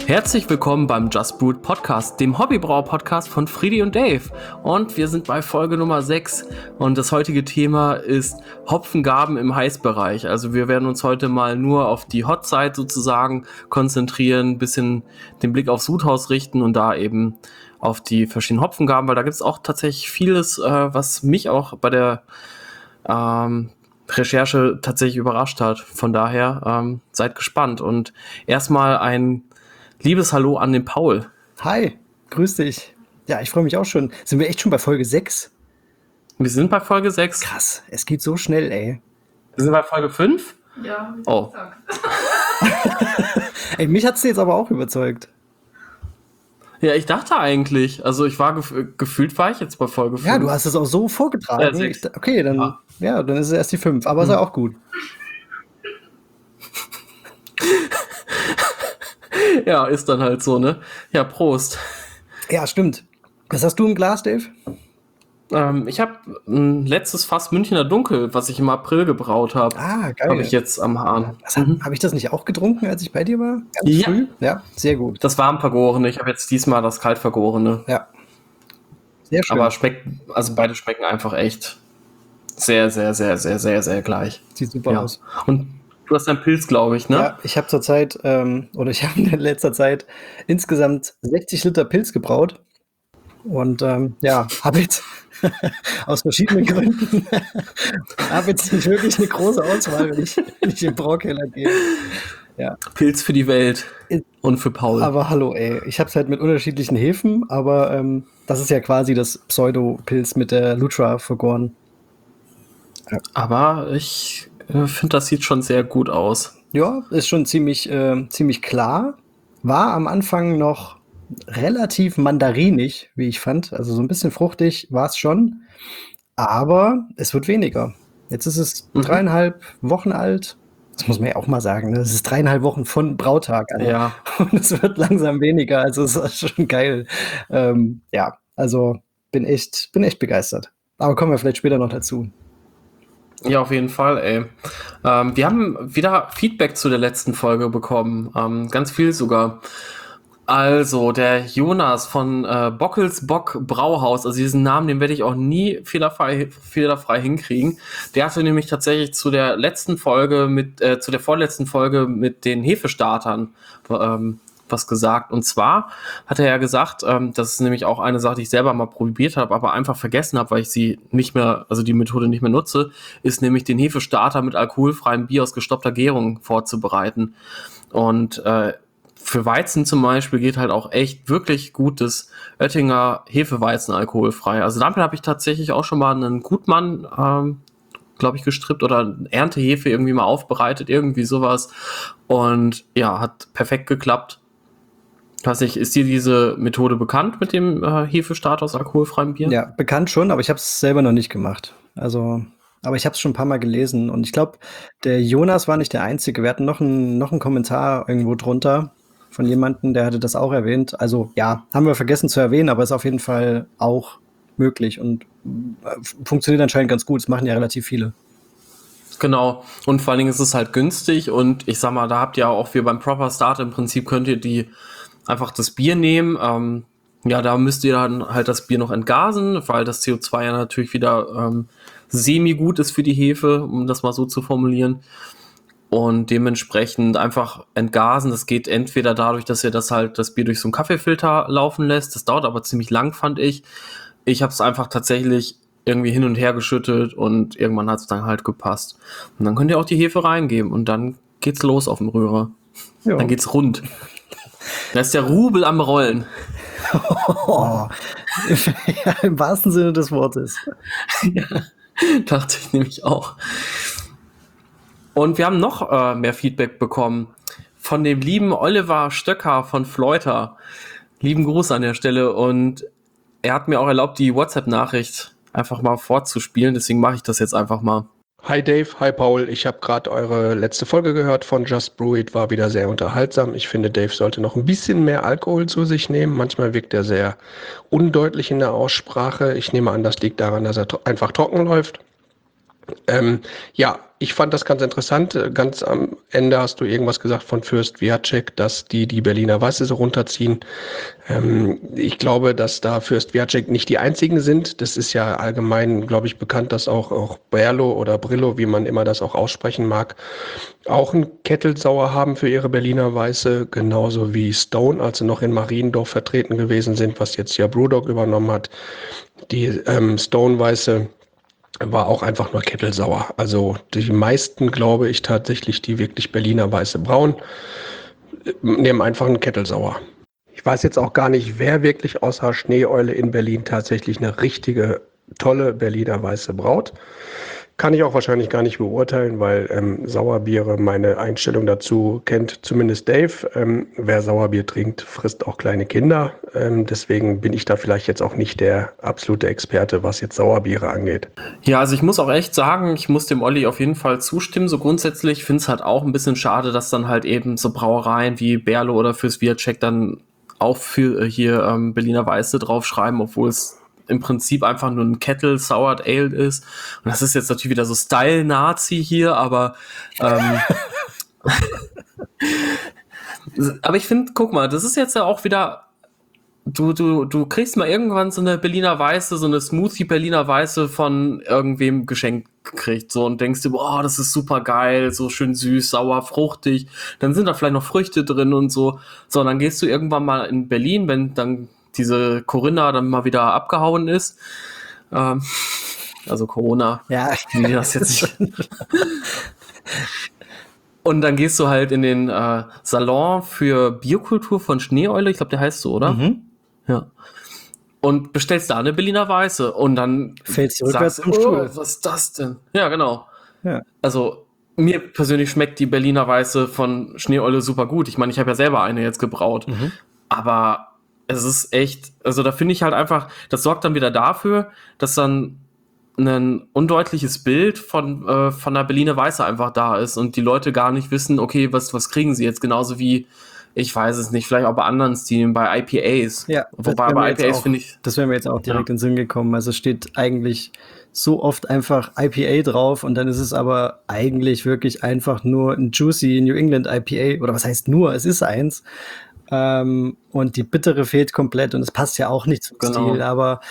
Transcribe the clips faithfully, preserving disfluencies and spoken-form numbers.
Herzlich willkommen beim Just Brewed Podcast, dem Hobbybrauer-Podcast von Friedi und Dave. Und wir sind bei Folge Nummer sechs und das heutige Thema ist Hopfengaben im Heißbereich. Also wir werden uns heute mal nur auf die Hot-Side sozusagen konzentrieren, ein bisschen den Blick aufs Sudhaus richten und da eben auf die verschiedenen Hopfengaben, weil da gibt es auch tatsächlich vieles, äh, was mich auch bei der ähm, Recherche tatsächlich überrascht hat. Von daher ähm, seid gespannt und erstmal ein liebes Hallo an den Paul. Hi, grüß dich. Ja, ich freue mich auch schon. Sind wir echt schon bei Folge sechs? Wir sind bei Folge sechs. Krass, es geht so schnell, ey. Wir sind bei Folge fünf? Ja, hab ich oh. gesagt. Ey, mich hat's jetzt aber auch überzeugt. Ja, ich dachte eigentlich, also ich war gef- gefühlt war ich jetzt bei Folge fünf. Ja, du hast es auch so vorgetragen. Ja, sechs. Ich, okay, dann, ja. ja, dann ist es erst die fünf, aber hm. ist ja auch gut. Ja, ist dann halt so, ne? Ja, Prost. Ja, stimmt. Was hast du im Glas, Dave? Ähm, ich habe ein letztes Fass Münchner Dunkel, was ich im April gebraut habe. Ah, geil. Habe ich jetzt am Hahn. Mhm. Habe ich das nicht auch getrunken, als ich bei dir war? Ganz ja. früh? Ja, sehr gut. Das warm vergorene. Ich habe jetzt diesmal das kalt vergorene. Ja. Sehr schön. Aber schmeckt, also beide schmecken einfach echt sehr, sehr, sehr, sehr, sehr, sehr gleich. Sieht super ja. aus. Und du hast einen Pilz, glaube ich, ne? Ja, ich habe zurzeit, ähm, oder ich habe in letzter Zeit insgesamt sechzig Liter Pilz gebraut. Und ähm, ja, habe jetzt aus verschiedenen Gründen habe jetzt nicht wirklich eine große Auswahl, wenn ich, wenn ich im Braukeller gehe. Ja. Pilz für die Welt und für Paul. Aber hallo, ey, ich habe es halt mit unterschiedlichen Hefen, aber ähm, das ist ja quasi das Pseudo-Pilz mit der Lutra vergoren. Ja. Aber ich äh, finde, das sieht schon sehr gut aus. Ja, ist schon ziemlich, äh, ziemlich klar. War am Anfang noch relativ mandarinig, wie ich fand. Also so ein bisschen fruchtig war es schon. Aber es wird weniger. Jetzt ist es mhm. dreieinhalb Wochen alt. Das muss man ja auch mal sagen. Es ist dreieinhalb Wochen von Brautag an. Ja. Und es wird langsam weniger. Also es ist schon geil. Ähm, ja, also bin echt, bin echt begeistert. Aber kommen wir vielleicht später noch dazu. Ja, auf jeden Fall, ey. Ähm, wir haben wieder Feedback zu der letzten Folge bekommen. Ähm, ganz viel sogar. Also, der Jonas von äh, Bockels Bock Brauhaus, also diesen Namen, den werde ich auch nie fehlerfrei, fehlerfrei hinkriegen. Der hatte nämlich tatsächlich zu der letzten Folge mit, äh, zu der vorletzten Folge mit den Hefestartern ähm, was gesagt. Und zwar hat er ja gesagt, ähm, das ist nämlich auch eine Sache, die ich selber mal probiert habe, aber einfach vergessen habe, weil ich sie nicht mehr, also die Methode nicht mehr nutze, ist nämlich den Hefestarter mit alkoholfreiem Bier aus gestoppter Gärung vorzubereiten. Und äh, für Weizen zum Beispiel geht halt auch echt wirklich gutes Oettinger Hefeweizen alkoholfrei. Also damit habe ich tatsächlich auch schon mal einen Gutmann, ähm, glaube ich, gestrippt oder Erntehefe irgendwie mal aufbereitet, irgendwie sowas. Und ja, hat perfekt geklappt. Ich weiß nicht, ist dir diese Methode bekannt mit dem äh, Hefestarter aus alkoholfreiem Bier? Ja, bekannt schon, aber ich habe es selber noch nicht gemacht. Also, aber ich habe es schon ein paar Mal gelesen. Und ich glaube, der Jonas war nicht der Einzige. Wir hatten noch einen noch einen Kommentar irgendwo drunter von jemandem, der hatte das auch erwähnt. Also ja, haben wir vergessen zu erwähnen, aber ist auf jeden Fall auch möglich und äh, funktioniert anscheinend ganz gut. Es machen ja relativ viele. Genau. Und vor allen Dingen ist es halt günstig und ich sag mal, da habt ihr auch, wie beim Proper Start im Prinzip könnt ihr die einfach das Bier nehmen. Ähm, ja, da müsst ihr dann halt das Bier noch entgasen, weil das C O zwei ja natürlich wieder ähm, semi-gut ist für die Hefe, um das mal so zu formulieren. Und dementsprechend einfach entgasen. Das geht entweder dadurch, dass ihr das halt das Bier durch so einen Kaffeefilter laufen lässt. Das dauert aber ziemlich lang, fand ich. Ich habe es einfach tatsächlich irgendwie hin und her geschüttet und irgendwann hat es dann halt gepasst. Und dann könnt ihr auch die Hefe reingeben und dann geht's los auf dem Rührer. Ja. Dann geht's rund. Da ist der Rubel am Rollen. Oh, ja, im wahrsten Sinne des Wortes. Ja, dachte ich nämlich auch. Und wir haben noch äh, mehr Feedback bekommen von dem lieben Oliver Stöcker von Fleuter. Lieben Gruß an der Stelle. Und er hat mir auch erlaubt, die WhatsApp-Nachricht einfach mal vorzuspielen. Deswegen mache ich das jetzt einfach mal. Hi Dave, hi Paul. Ich habe gerade eure letzte Folge gehört von Just Brew It, war wieder sehr unterhaltsam. Ich finde, Dave sollte noch ein bisschen mehr Alkohol zu sich nehmen. Manchmal wirkt er sehr undeutlich in der Aussprache. Ich nehme an, das liegt daran, dass er to- einfach trocken läuft. Ähm, ja, ich fand das ganz interessant. Äh, Ganz am Ende hast du irgendwas gesagt von Fürst Wiaczek, dass die die Berliner Weiße so runterziehen. Ähm, ich glaube, dass da Fürst Wiaczek nicht die einzigen sind. Das ist ja allgemein, glaube ich, bekannt, dass auch, auch Berlo oder Brillo, wie man immer das auch aussprechen mag, auch einen Kettelsauer haben für ihre Berliner Weiße, genauso wie Stone, als sie noch in Mariendorf vertreten gewesen sind, was jetzt ja Brewdog übernommen hat. Die ähm, Stone-Weiße war auch einfach nur kettelsauer. Also die meisten, glaube ich, tatsächlich, die wirklich Berliner Weiße brauen, äh, nehmen einfach einen Kettelsauer. Ich weiß jetzt auch gar nicht, wer wirklich außer Schneeeule in Berlin tatsächlich eine richtige, tolle Berliner Weiße braut. Kann ich auch wahrscheinlich gar nicht beurteilen, weil ähm, Sauerbiere, meine Einstellung dazu kennt zumindest Dave. Ähm, wer Sauerbier trinkt, frisst auch kleine Kinder. Ähm, deswegen bin ich da vielleicht jetzt auch nicht der absolute Experte, was jetzt Sauerbiere angeht. Ja, also ich muss auch echt sagen, ich muss dem Olli auf jeden Fall zustimmen. So grundsätzlich finde es halt auch ein bisschen schade, dass dann halt eben so Brauereien wie Berlo oder Fürst Wiaczek dann auch für äh, hier ähm, Berliner Weiße draufschreiben, obwohl es im Prinzip einfach nur ein Kettle Soured Ale ist. Und das ist jetzt natürlich wieder so Style-Nazi hier, aber ähm, aber ich finde, guck mal, das ist jetzt ja auch wieder, du, du, du kriegst mal irgendwann so eine Berliner Weiße, so eine Smoothie Berliner Weiße von irgendwem geschenkt gekriegt, so, und denkst dir, boah, das ist super geil, so schön süß, sauer, fruchtig, dann sind da vielleicht noch Früchte drin und so, so, und dann gehst du irgendwann mal in Berlin, wenn dann diese Corinna dann mal wieder abgehauen ist, ähm, also Corona, Ja. wie das jetzt nicht. Und dann gehst du halt in den äh, Salon für Bierkultur von Schneeeule, ich glaube, der heißt so, oder? Mhm. Ja. Und bestellst da eine Berliner Weiße und dann Fällst du rückwärts sagst, vom oh, Stuhl. was ist das denn? Ja, genau. Ja. Also mir persönlich schmeckt die Berliner Weiße von Schneeeule super gut. Ich meine, ich habe ja selber eine jetzt gebraut. Mhm. Aber es ist echt, also da finde ich halt einfach, das sorgt dann wieder dafür, dass dann ein undeutliches Bild von, äh, von der Berliner Weiße einfach da ist und die Leute gar nicht wissen, okay, was, was kriegen sie jetzt? Genauso wie, ich weiß es nicht, vielleicht auch bei anderen Stilen, bei I P As. Ja, Wobei bei I P As finde ich. Das wäre mir jetzt auch direkt Ja. in den Sinn gekommen. Also es steht eigentlich so oft einfach I P A drauf und dann ist es aber eigentlich wirklich einfach nur ein Juicy New England I P A. Oder was heißt nur? Es ist eins. Ähm, und die bittere fehlt komplett und es passt ja auch nicht zum Genau. Stil. Aber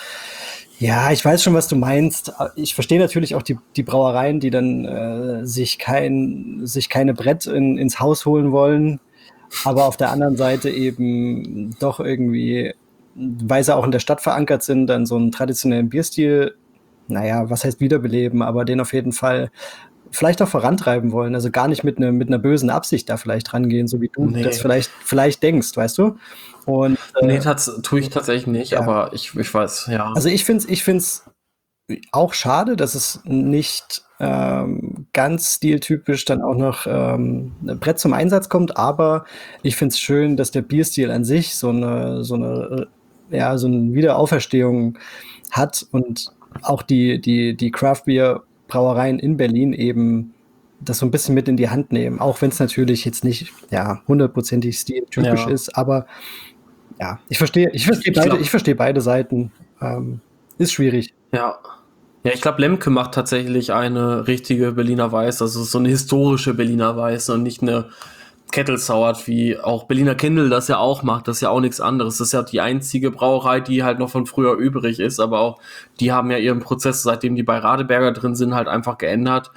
ja, ich weiß schon, was du meinst. Ich verstehe natürlich auch die, die Brauereien, die dann äh, sich kein, sich keine Brett in, ins Haus holen wollen. Aber auf der anderen Seite eben doch irgendwie, weil sie auch in der Stadt verankert sind, dann so einen traditionellen Bierstil, naja, was heißt wiederbeleben, aber den auf jeden Fall vielleicht auch vorantreiben wollen. Also gar nicht mit, ne, mit einer bösen Absicht da vielleicht rangehen, so wie du Nee. das vielleicht, vielleicht denkst, weißt du? Und, äh, Nee, tats- tue ich tatsächlich nicht, ja. aber ich, ich weiß, ja. Also ich finde es ich find's auch schade, dass es nicht ähm, ganz stiltypisch dann auch noch ähm, ein Brett zum Einsatz kommt, aber ich finde es schön, dass der Bierstil an sich so eine, so eine, ja, so eine Wiederauferstehung hat und auch die, die, die Craft-Bier-Brauereien in Berlin eben das so ein bisschen mit in die Hand nehmen, auch wenn es natürlich jetzt nicht ja hundertprozentig stiltypisch Ja. ist, aber ja, ich verstehe, ich verstehe Ich beide, glaub- ich verstehe beide Seiten. Ähm, ist schwierig. Ja. Ja, ich glaube, Lemke macht tatsächlich eine richtige Berliner Weiße, also so eine historische Berliner Weiße und nicht eine Kettle Soured, wie auch Berliner Kindle das ja auch macht. Das ist ja auch nichts anderes. Das ist ja die einzige Brauerei, die halt noch von früher übrig ist, aber auch die haben ja ihren Prozess, seitdem die bei Radeberger drin sind, halt einfach geändert.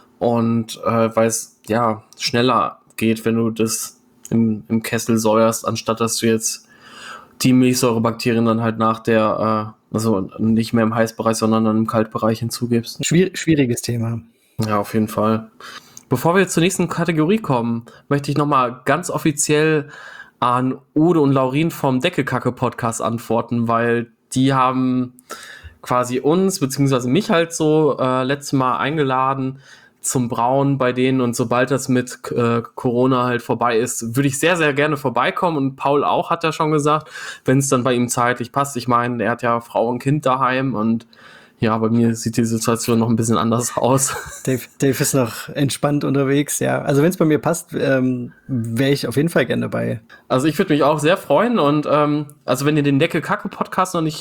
Und äh, weil es ja schneller geht, wenn du das im, im Kessel säuerst, anstatt dass du jetzt die Milchsäurebakterien dann halt nach der, äh, also nicht mehr im Heißbereich, sondern dann im Kaltbereich hinzugibst. Schwier schwieriges Thema. Ja, auf jeden Fall. Bevor wir zur nächsten Kategorie kommen, möchte ich nochmal ganz offiziell an Ude und Laurin vom Deckelkacke-Podcast antworten, weil die haben quasi uns, beziehungsweise mich halt so äh, letztes Mal eingeladen zum Brauen bei denen, und sobald das mit äh, Corona halt vorbei ist, würde ich sehr, sehr gerne vorbeikommen, und Paul auch, hat er schon gesagt, wenn es dann bei ihm zeitlich passt. Ich meine, er hat ja Frau und Kind daheim, und ja, bei mir sieht die Situation noch ein bisschen anders aus. Dave, Dave ist noch entspannt unterwegs, ja. Also wenn es bei mir passt, ähm, wäre ich auf jeden Fall gerne dabei. Also ich würde mich auch sehr freuen, und ähm, also wenn ihr den Deckelkacke-Podcast noch nicht kennt,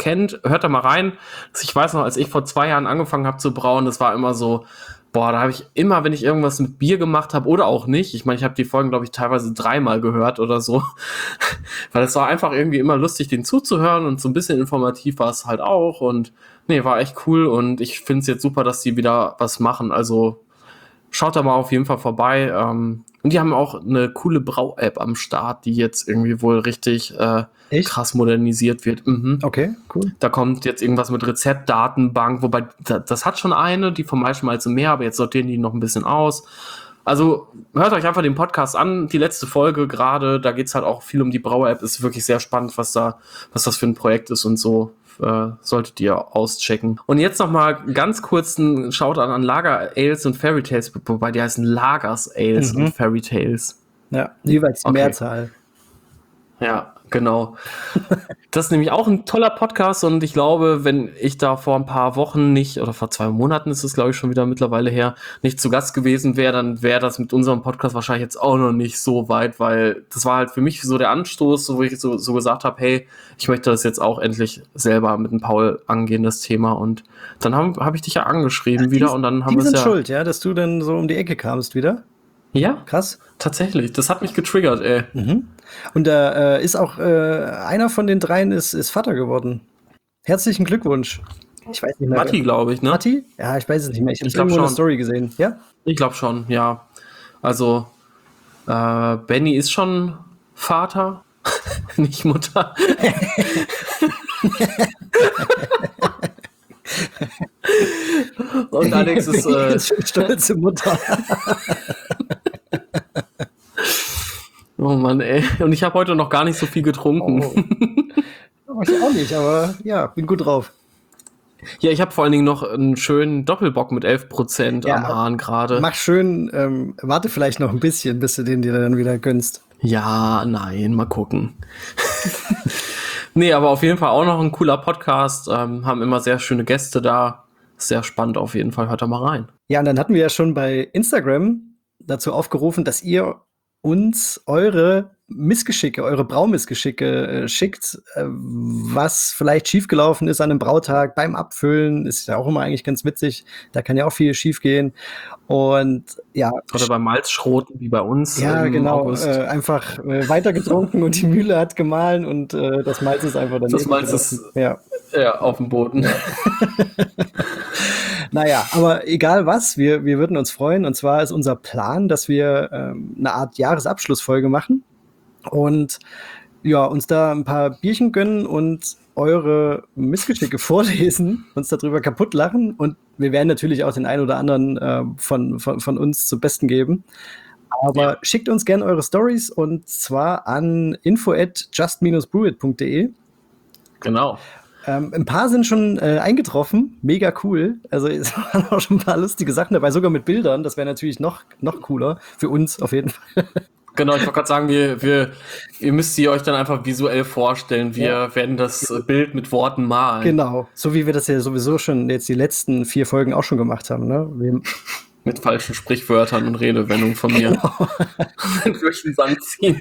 kennt, hört da mal rein. Ich weiß noch, als ich vor zwei Jahren angefangen habe zu brauen, das war immer so, boah, da habe ich immer, wenn ich irgendwas mit Bier gemacht habe oder auch nicht, ich meine, ich habe die Folgen, glaube ich, teilweise dreimal gehört oder so, weil es war einfach irgendwie immer lustig, den zuzuhören und so ein bisschen informativ war es halt auch und nee, war echt cool und ich finde es jetzt super, dass die wieder was machen, also schaut da mal auf jeden Fall vorbei. Ähm, und die haben auch eine coole Brau-App am Start, die jetzt irgendwie wohl richtig äh, krass modernisiert wird. Mhm. Okay, cool. Da kommt jetzt irgendwas mit Rezeptdatenbank, wobei da, das hat schon eine, die vom Maischmalze mehr, aber jetzt sortieren die noch ein bisschen aus. Also hört euch einfach den Podcast an, die letzte Folge gerade, da geht es halt auch viel um die Brau-App, ist wirklich sehr spannend, was da, was das für ein Projekt ist und so. Äh, solltet ihr auschecken. Und jetzt noch mal ganz kurz einen Shoutout an Lager Ales und Fairy Tales, wobei die heißen Lagers Ales mhm. und Fairy Tales. Ja, jeweils die okay. Mehrzahl. Ja, genau. Das ist nämlich auch ein toller Podcast und ich glaube, wenn ich da vor ein paar Wochen nicht, oder vor zwei Monaten ist es, glaube ich, schon wieder mittlerweile her, nicht zu Gast gewesen wäre, dann wäre das mit unserem Podcast wahrscheinlich jetzt auch noch nicht so weit, weil das war halt für mich so der Anstoß, wo ich so, so gesagt habe, hey, ich möchte das jetzt auch endlich selber mit dem Paul angehen, das Thema. Und dann habe hab ich dich ja angeschrieben ja, wieder und dann haben wir es ja... Die sind schuld, ja, dass du dann so um die Ecke kamst wieder? Ja, krass. Tatsächlich. Das hat mich getriggert, ey. Mhm. Und da äh, ist auch äh, einer von den dreien ist, ist Vater geworden. Herzlichen Glückwunsch. Ich weiß nicht mehr. Matti, glaube ich, ne? Matti? Ja, ich weiß es nicht mehr. Ich habe irgendwo eine Story gesehen. Ja? Ich glaube schon, ja. Also, äh, Benny ist schon Vater, nicht Mutter. Und Alex ist äh, stolze Mutter. Oh Mann, ey. Und ich habe heute noch gar nicht so viel getrunken. Oh. Ich auch nicht, aber ja, bin gut drauf. Ja, ich habe vor allen Dingen noch einen schönen Doppelbock mit elf Prozent ja, am Hahn gerade. Mach schön, ähm, warte vielleicht noch ein bisschen, bis du den dir dann wieder gönnst. Ja, nein, mal gucken. Nee, aber auf jeden Fall auch noch ein cooler Podcast. Ähm, haben immer sehr schöne Gäste da. Sehr spannend auf jeden Fall. Hört da mal rein. Ja, und dann hatten wir ja schon bei Instagram dazu aufgerufen, dass ihr uns eure Missgeschicke, eure Braumissgeschicke äh, schickt, äh, was vielleicht schiefgelaufen ist an einem Brautag beim Abfüllen, ist ja auch immer eigentlich ganz witzig, da kann ja auch viel schiefgehen und ja. Oder beim Malzschroten, wie bei uns ja, im genau, August. Äh, einfach äh, weitergetrunken und die Mühle hat gemahlen und äh, das Malz ist einfach daneben. Das Malz ist ja. Ja, auf dem Boden. Naja, aber egal was, wir, wir würden uns freuen. Und zwar ist unser Plan, dass wir ähm, eine Art Jahresabschlussfolge machen und ja, uns da ein paar Bierchen gönnen und eure Missgeschicke vorlesen, uns darüber kaputt lachen. Und wir werden natürlich auch den einen oder anderen äh, von, von, von uns zum Besten geben. Aber ja. Schickt uns gerne eure Stories und zwar an info at just dash brewit punkt de. Genau. Ähm, ein paar sind schon äh, eingetroffen, mega cool. Also es waren auch schon ein paar lustige Sachen dabei, sogar mit Bildern. Das wäre natürlich noch, noch cooler, für uns auf jeden Fall. Genau, ich wollte gerade sagen, wir, wir, ihr müsst sie euch dann einfach visuell vorstellen. Wir ja. werden das Bild mit Worten malen. Genau, so wie wir das ja sowieso schon jetzt die letzten vier Folgen auch schon gemacht haben. Ne? Wir mit falschen Sprichwörtern und Redewendungen von mir. Genau. Durch den Sand ziehen.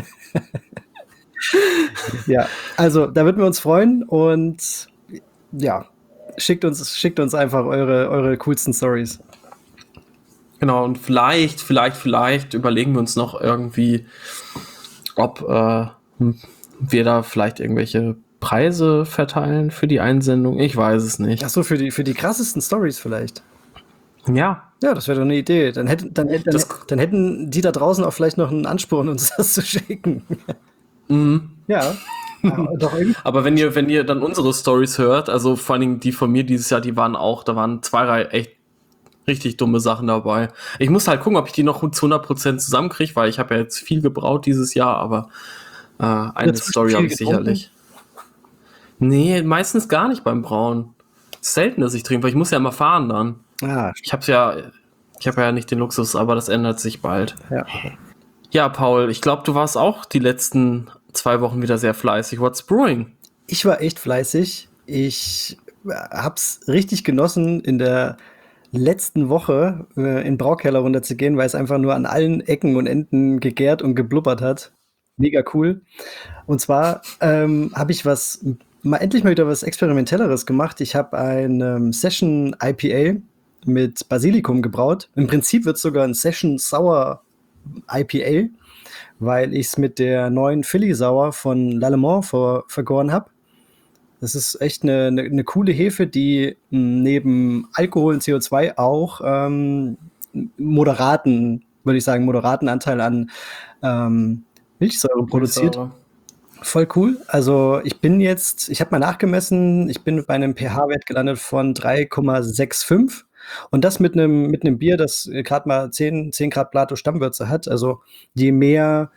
Ja, also da würden wir uns freuen und ja, schickt uns, schickt uns einfach eure, eure coolsten Stories. Genau, und vielleicht, vielleicht, vielleicht überlegen wir uns noch irgendwie, ob äh, wir da vielleicht irgendwelche Preise verteilen für die Einsendung. Ich weiß es nicht. Ach so, für die, für die krassesten Stories vielleicht. Ja. Ja, das wäre doch eine Idee. Dann, hätten, dann, dann, dann, dann hätten die da draußen auch vielleicht noch einen Ansporn, uns das zu schicken. Mhm. Ja. Aber, doch aber wenn ihr, wenn ihr dann unsere Stories hört, also vor allen Dingen die von mir dieses Jahr, die waren auch, da waren zwei Reihe echt richtig dumme Sachen dabei. Ich muss halt gucken, ob ich die noch zu hundert Prozent zusammenkriege, weil ich habe ja jetzt viel gebraut dieses Jahr, aber äh, eine ja, Story habe ich sicherlich. Nee, meistens gar nicht beim Brauen. Selten, dass ich trinke, weil ich muss ja immer fahren dann. Ah, ich hab's ja, ich habe ja nicht den Luxus, aber das ändert sich bald. Ja, ja Paul, ich glaube, du warst auch die letzten zwei Wochen wieder sehr fleißig. What's brewing? Ich war echt fleißig. Ich hab's richtig genossen, in der letzten Woche äh, in den Braukeller runterzugehen, weil es einfach nur an allen Ecken und Enden gegärt und geblubbert hat. Mega cool. Und zwar ähm, habe ich was mal endlich mal wieder was Experimentelleres gemacht. Ich habe ein ähm, Session I P A mit Basilikum gebraut. Im Prinzip wird es sogar ein Session Sour I P A, weil ich es mit der neuen Philly Sour von L'Allemand ver vergoren habe. Das ist echt eine, eine, eine coole Hefe, die mh, neben Alkohol und C O zwei auch ähm, moderaten, würde ich sagen, moderaten Anteil an ähm, Milchsäure produziert. Milchsäure. Voll cool. Also ich bin jetzt, ich habe mal nachgemessen, ich bin bei einem pH-Wert gelandet von drei Komma fünfundsechzig. Und das mit einem mit einem Bier, das gerade mal zehn Grad Plato Stammwürze hat. Also je mehr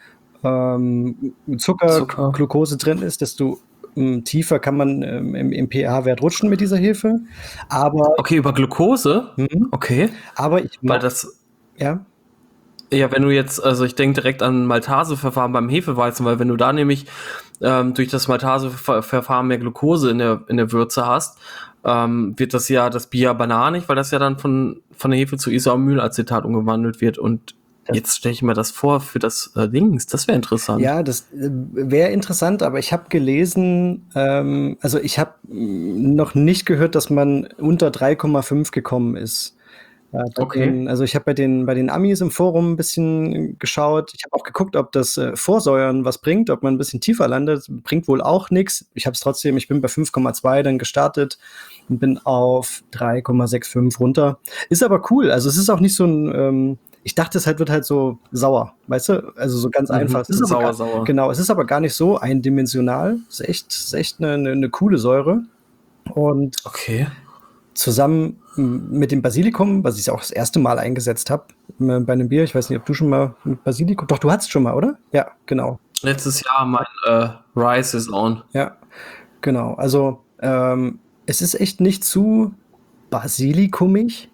ähm, Zucker, Zucker. Glucose drin ist, desto ähm, tiefer kann man ähm, im, im pH-Wert rutschen mit dieser Hefe. Aber, Okay, über Glucose? mhm, Okay. aber ich Weil mag, das, ja, ja, wenn du jetzt, also ich denke direkt an Maltaseverfahren beim Hefeweizen, weil wenn du da nämlich ähm, durch das Maltaseverfahren mehr Glucose in der, in der Würze hast, ähm, wird das ja das Bier bananig, weil das ja dann von, von der Hefe zu Isoamylacetat umgewandelt wird. Und Das- jetzt stelle ich mir das vor für das äh, Dings. Das wäre interessant. ja, das äh, wäre interessant, aber ich habe gelesen, ähm, also ich habe mm, noch nicht gehört, dass man unter drei Komma fünf gekommen ist. Ja, bei Okay. den, also ich habe bei den, bei den Amis im Forum ein bisschen geschaut. Ich habe auch geguckt, ob das äh, Vorsäuern was bringt, ob man ein bisschen tiefer landet. Bringt wohl auch nichts. Ich habe es trotzdem, ich bin bei fünf Komma zwei dann gestartet und bin auf drei Komma fünfundsechzig runter. Ist aber cool. Also es ist auch nicht so ein, ähm, ich dachte, es halt wird halt so sauer, weißt du? Also so ganz Mhm. einfach. Es ist aber Sauer, gar, sauer. genau, es ist aber gar nicht so eindimensional. Es ist echt, es ist echt eine, eine, eine coole Säure. Und Okay. zusammen m, mit dem Basilikum, was ich auch das erste Mal eingesetzt habe bei einem Bier. Ich weiß nicht, ob du schon mal mit Basilikum. Doch, du hattest schon mal, oder? Ja, genau. Letztes Jahr mein äh, Rice is on. Ja, genau. Also ähm, es ist echt nicht zu basilikumig.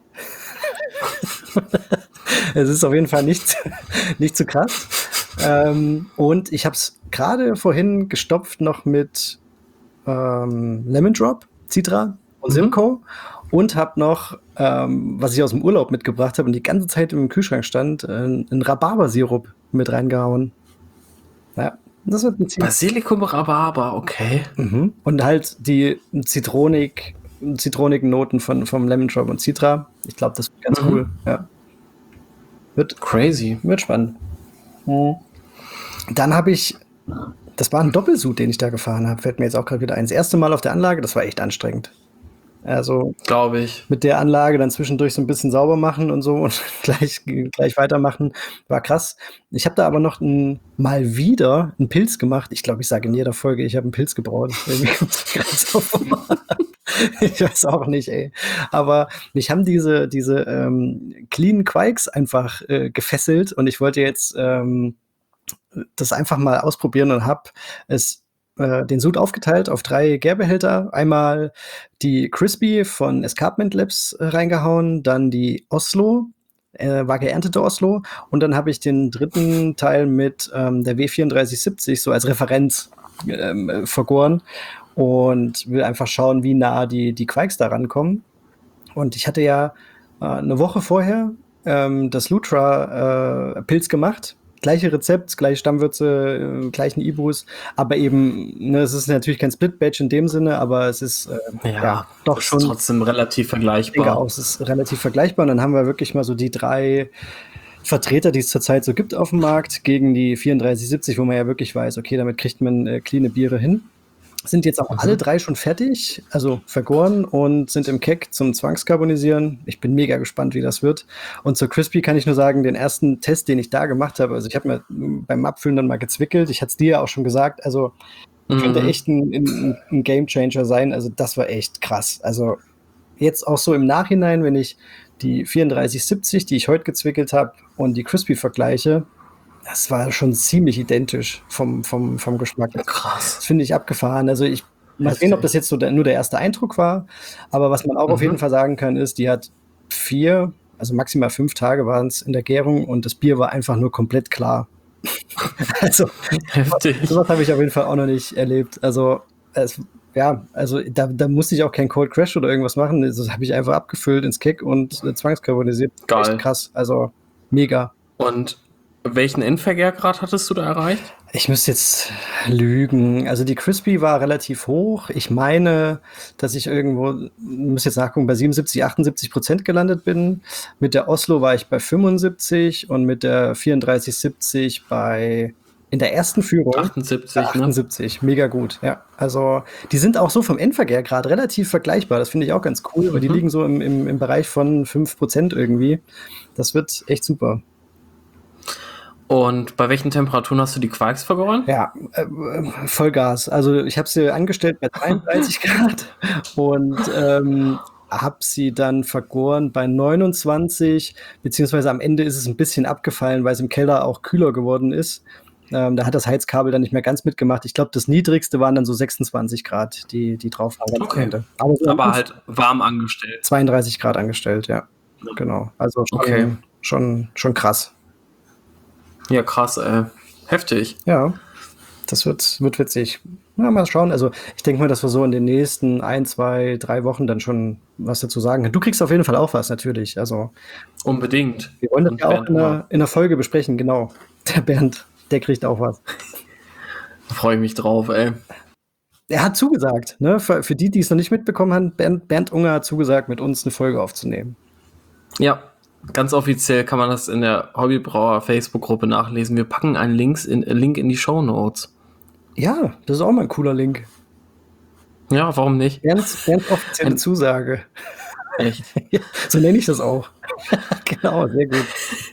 Es ist auf jeden Fall nicht, nicht zu krass. Ähm, und ich habe es gerade vorhin gestopft noch mit ähm, Lemon Drop, Citra und Mhm. Simcoe und habe noch, ähm, was ich aus dem Urlaub mitgebracht habe und die ganze Zeit im Kühlschrank stand, äh, einen Rhabarbersirup mit reingehauen. Ja, das wird ein ziemlich. Basilikum Rhabarber, okay. Mhm. Und halt die Zitronik, zitronigen Noten von, vom Lemon Drop und Citra. Ich glaube, das wird ganz Mhm. cool. Ja. Wird, Crazy. wird spannend. Mhm. Dann habe ich, das war ein Doppelsud, den ich da gefahren habe, fällt mir jetzt auch gerade wieder ein. Das erste Mal auf der Anlage, das war echt anstrengend. Also Glaube ich. mit der Anlage dann zwischendurch so ein bisschen sauber machen und so und gleich, gleich weitermachen, war krass. Ich habe da aber noch ein, mal wieder einen Pilz gemacht. Ich glaube, ich sage in jeder Folge, ich habe einen Pilz gebraut. Irgendwie kommt's grad so vor. Ich weiß auch nicht, ey. Aber mich haben diese, diese ähm, Clean Quikes einfach äh, gefesselt und ich wollte jetzt ähm, das einfach mal ausprobieren und habe es äh, den Sud aufgeteilt auf drei Gärbehälter. Einmal die Crispy von Escarpment Labs äh, reingehauen, dann die Oslo, äh, war geerntete Oslo und dann habe ich den dritten Teil mit ähm, der W vierunddreißig siebzig so als Referenz ähm, äh, vergoren und will einfach schauen, wie nah die, die Quikes da rankommen. Und ich hatte ja äh, eine Woche vorher ähm, das Lutra-Pilz gemacht. Gleiche Rezept, gleiche Stammwürze, äh, gleichen Ibus, aber eben, ne, es ist natürlich kein Split-Batch in dem Sinne, aber es ist äh, Ja, ja, doch das schon, ist trotzdem relativ ich denke vergleichbar. auch, es ist relativ vergleichbar. Und dann haben wir wirklich mal so die drei Vertreter, die es zurzeit so gibt auf dem Markt, gegen die vierunddreißig siebzig, wo man ja wirklich weiß, okay, damit kriegt man äh, cleane Biere hin. Sind jetzt auch Mhm. alle drei schon fertig, also vergoren und sind im Keck zum Zwangskarbonisieren. Ich bin mega gespannt, wie das wird. Und zur Crispy kann ich nur sagen, den ersten Test, den ich da gemacht habe, also ich habe mir beim Abfüllen dann mal gezwickelt. Ich hatte es dir ja auch schon gesagt, also könnte Mhm. echt ein, ein, ein Gamechanger sein. Also das war echt krass. Also jetzt auch so im Nachhinein, wenn ich die vierunddreißig siebzig, die ich heute gezwickelt habe, und die Crispy vergleiche, das war schon ziemlich identisch vom, vom, vom Geschmack. Das Krass. finde ich abgefahren. Also ich mal Heftig. sehen, ob das jetzt so der, nur der erste Eindruck war. Aber was man auch auf Mhm. jeden Fall sagen kann, ist, die hat vier, also maximal fünf Tage waren es in der Gärung und das Bier war einfach nur komplett klar. Also Heftig. sowas habe ich auf jeden Fall auch noch nicht erlebt. Also es, ja, also da, da musste ich auch keinen Cold Crash oder irgendwas machen. Das habe ich einfach abgefüllt ins Keck und äh, zwangskarbonisiert. Geil. Echt krass. Also mega. Und welchen Endvergärgrad hattest du da erreicht? Ich müsste jetzt lügen. Also die Crispy war relativ hoch. Ich meine, dass ich irgendwo, muss jetzt nachgucken, bei siebenundsiebzig, achtundsiebzig Prozent gelandet bin. Mit der Oslo war ich bei fünfundsiebzig und mit der vierunddreißig siebzig bei, in der ersten Führung, achtundsiebzig, bei achtundsiebzig. Ne? Mega gut, ja. Also die sind auch so vom Endverkehr gerade relativ vergleichbar. Das finde ich auch ganz cool, weil mhm. die liegen so im, im, im Bereich von fünf Prozent irgendwie. Das wird echt super. Und bei welchen Temperaturen hast du die Quarks vergoren? Ja, äh, Vollgas. Also ich habe sie angestellt bei dreiunddreißig Grad und ähm, habe sie dann vergoren bei neunundzwanzig, beziehungsweise am Ende ist es ein bisschen abgefallen, weil es im Keller auch kühler geworden ist. Ähm, da hat das Heizkabel dann nicht mehr ganz mitgemacht. Ich glaube, das niedrigste waren dann so sechsundzwanzig Grad, die, die drauf waren. Okay. Aber, so Aber halt warm angestellt. zweiunddreißig Grad angestellt, ja. ja. Genau. Also schon, okay. schon, schon krass. Ja, krass, ey. Heftig. Ja, das wird, wird witzig. Na, mal schauen. Also ich denke mal, dass wir so in den nächsten ein, zwei, drei Wochen dann schon was dazu sagen können. Du kriegst auf jeden Fall auch was, natürlich. Also unbedingt. Wir wollen das Und ja auch in einer, in einer Folge besprechen, genau. Der Bernd, der kriegt auch was. Da freue ich mich drauf, ey. Er hat zugesagt, ne? Für, für die, die es noch nicht mitbekommen haben, Bernd, Bernd Unger hat zugesagt, mit uns eine Folge aufzunehmen. Ja. Ganz offiziell kann man das in der Hobbybrauer Facebook-Gruppe nachlesen. Wir packen einen Links in, Link in die Shownotes. Ja, das ist auch mal ein cooler Link. Ja, warum nicht? Ganz, ganz offizielle ein Zusage. Echt? So nenne ich das auch. Genau, sehr gut.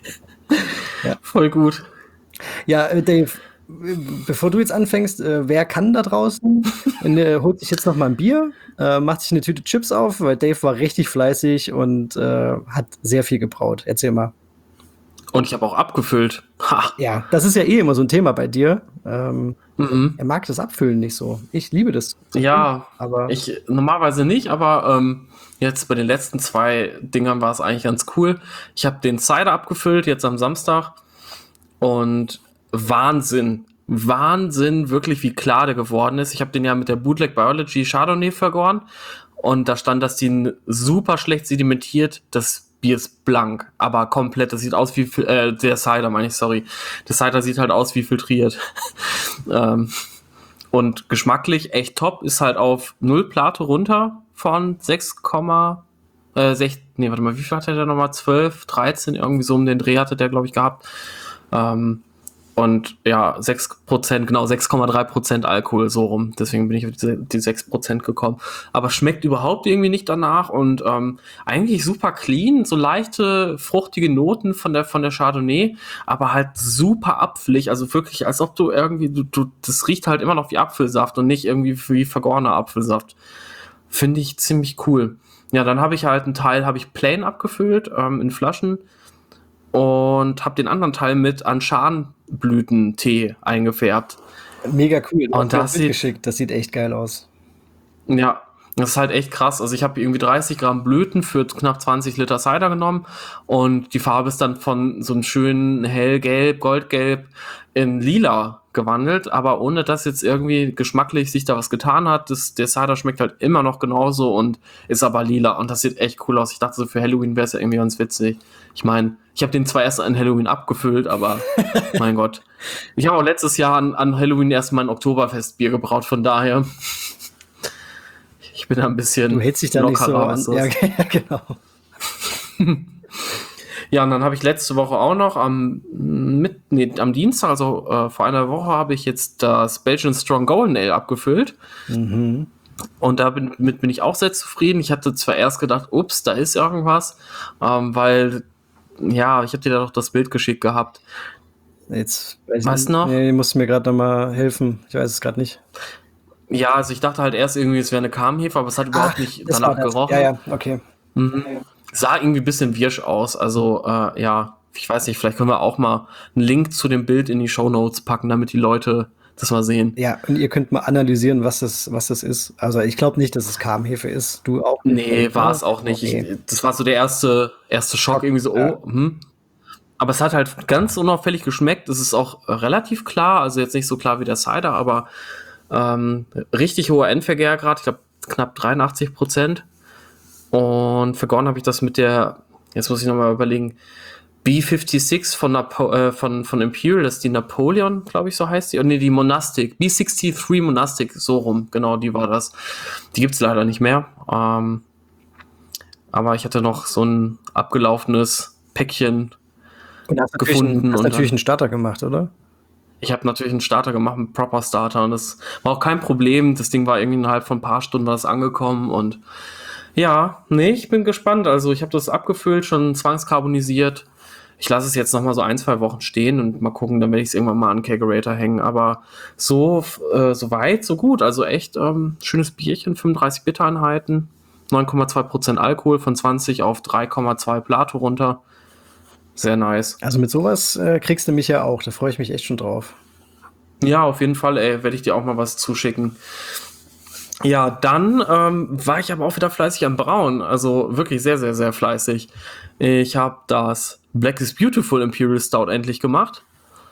Ja. Voll gut. Ja, Dave, bevor du jetzt anfängst, äh, wer kann da draußen? äh, holt sich jetzt noch mal ein Bier, äh, macht sich eine Tüte Chips auf, weil Dave war richtig fleißig und äh, hat sehr viel gebraut. Erzähl mal. Und ich habe auch abgefüllt. Ha. Ja, das ist ja eh immer so ein Thema bei dir. Ähm, mhm. Er mag das Abfüllen nicht so. Ich liebe das. Ja, aber ich normalerweise nicht, aber ähm, jetzt bei den letzten zwei Dingern war es eigentlich ganz cool. Ich habe den Cider abgefüllt, jetzt am Samstag. Und Wahnsinn. Wahnsinn, wirklich, wie klar der geworden ist. Ich habe den ja mit der Bootleg Biology Chardonnay vergoren. Und da stand, dass die super schlecht sedimentiert. Das Bier ist blank, aber komplett. Das sieht aus wie, äh, der Cider, meine ich, sorry. Der Cider sieht halt aus wie filtriert. ähm, und geschmacklich echt top. Ist halt auf null Plate runter von sechs, äh, sechs, nee, warte mal, wie viel hatte der nochmal? zwölf, dreizehn, irgendwie so um den Dreh hatte der, glaube ich, gehabt. Ähm, und ja, sechs Prozent, genau, sechs Komma drei Prozent Alkohol, so rum. Deswegen bin ich auf die, die sechs Prozent gekommen. Aber schmeckt überhaupt irgendwie nicht danach und ähm, eigentlich super clean, so leichte, fruchtige Noten von der, von der Chardonnay, aber halt super apfelig, also wirklich, als ob du irgendwie, du, du, das riecht halt immer noch wie Apfelsaft und nicht irgendwie wie vergorener Apfelsaft. Finde ich ziemlich cool. Ja, dann habe ich halt einen Teil, habe ich plain abgefüllt, ähm, in Flaschen. Und habe den anderen Teil mit Anshan-Blütentee eingefärbt. Mega cool. Du und das sieht, geschickt. Das sieht echt geil aus. Ja, das ist halt echt krass. Also ich habe irgendwie dreißig Gramm Blüten für knapp zwanzig Liter Cider genommen und die Farbe ist dann von so einem schönen hellgelb, goldgelb in lila gewandelt, aber ohne dass jetzt irgendwie geschmacklich sich da was getan hat. Das, der Cider schmeckt halt immer noch genauso und ist aber lila und das sieht echt cool aus. Ich dachte so, für Halloween wäre es ja irgendwie ganz witzig. Ich meine, ich habe den zwar erst an Halloween abgefüllt, aber mein Gott. Ich habe auch letztes Jahr an, an Halloween erst mein Oktoberfestbier gebraut, von daher ich bin da ein bisschen du hältst dich da nicht so an. Ja, ja, genau. Ja, und dann habe ich letzte Woche auch noch am, mit, nee, am Dienstag, also äh, vor einer Woche, habe ich jetzt das Belgian Strong Golden Ale abgefüllt. Mhm. Und damit bin, bin ich auch sehr zufrieden. Ich hatte zwar erst gedacht, ups, da ist irgendwas, ähm, weil, ja, ich habe dir da doch das Bild geschickt gehabt. Jetzt weiß weißt du noch? Nee, musst du mir gerade noch mal helfen. Ich weiß es gerade nicht. Ja, also ich dachte halt erst irgendwie, es wäre eine Karmhefe, aber es hat überhaupt Ach, nicht danach gerochen. Ja, ja, okay. Mhm. Sah irgendwie ein bisschen wirsch aus. Also, äh, ja, ich weiß nicht, vielleicht können wir auch mal einen Link zu dem Bild in die Shownotes packen, damit die Leute das mal sehen. Ja, und ihr könnt mal analysieren, was das, was das ist. Also ich glaube nicht, dass es Karmhefe ist. Du auch nicht? Nee, war es auch nicht. Okay. Ich, das war so der erste, erste Schock, irgendwie so, oh, hm. Aber es hat halt ganz unauffällig geschmeckt. Es ist auch relativ klar, also jetzt nicht so klar wie der Cider, aber ähm, richtig hoher Endvergärgrad, ich glaube knapp dreiundachtzig Prozent. Und vergoren habe ich das mit der, jetzt muss ich nochmal überlegen, B fünfundsechzig von, Napo- äh, von, von Imperial, das ist die Napoleon, glaube ich, so heißt die. Und nee, die Monastic. B dreiundsechzig Monastic, so rum, genau, die war das. Die gibt's leider nicht mehr. Ähm, aber ich hatte noch so ein abgelaufenes Päckchen Und hast natürlich, gefunden. einen, hast und natürlich dann, einen Starter gemacht, oder? ich habe natürlich einen Starter gemacht, einen Proper Starter. Und das war auch kein Problem. Das Ding war irgendwie innerhalb von ein paar Stunden war das angekommen. Und ja, nee, ich bin gespannt. Also ich habe das abgefüllt, schon zwangskarbonisiert. Ich lasse es jetzt noch mal so ein, zwei Wochen stehen und mal gucken, dann werde ich es irgendwann mal an Kegerator hängen. Aber so, äh, so weit, so gut. Also echt ähm, schönes Bierchen, fünfunddreißig Bittereinheiten, neun Komma zwei Prozent Alkohol, von zwanzig auf drei Komma zwei Plato runter. Sehr nice. Also mit sowas äh, kriegst du mich ja auch. Da freue ich mich echt schon drauf. Ja, auf jeden Fall, ey, werde ich dir auch mal was zuschicken. Ja, dann ähm, war ich aber auch wieder fleißig am Brauen. Also wirklich sehr, sehr, sehr fleißig. Ich habe das Black is Beautiful Imperial Stout endlich gemacht.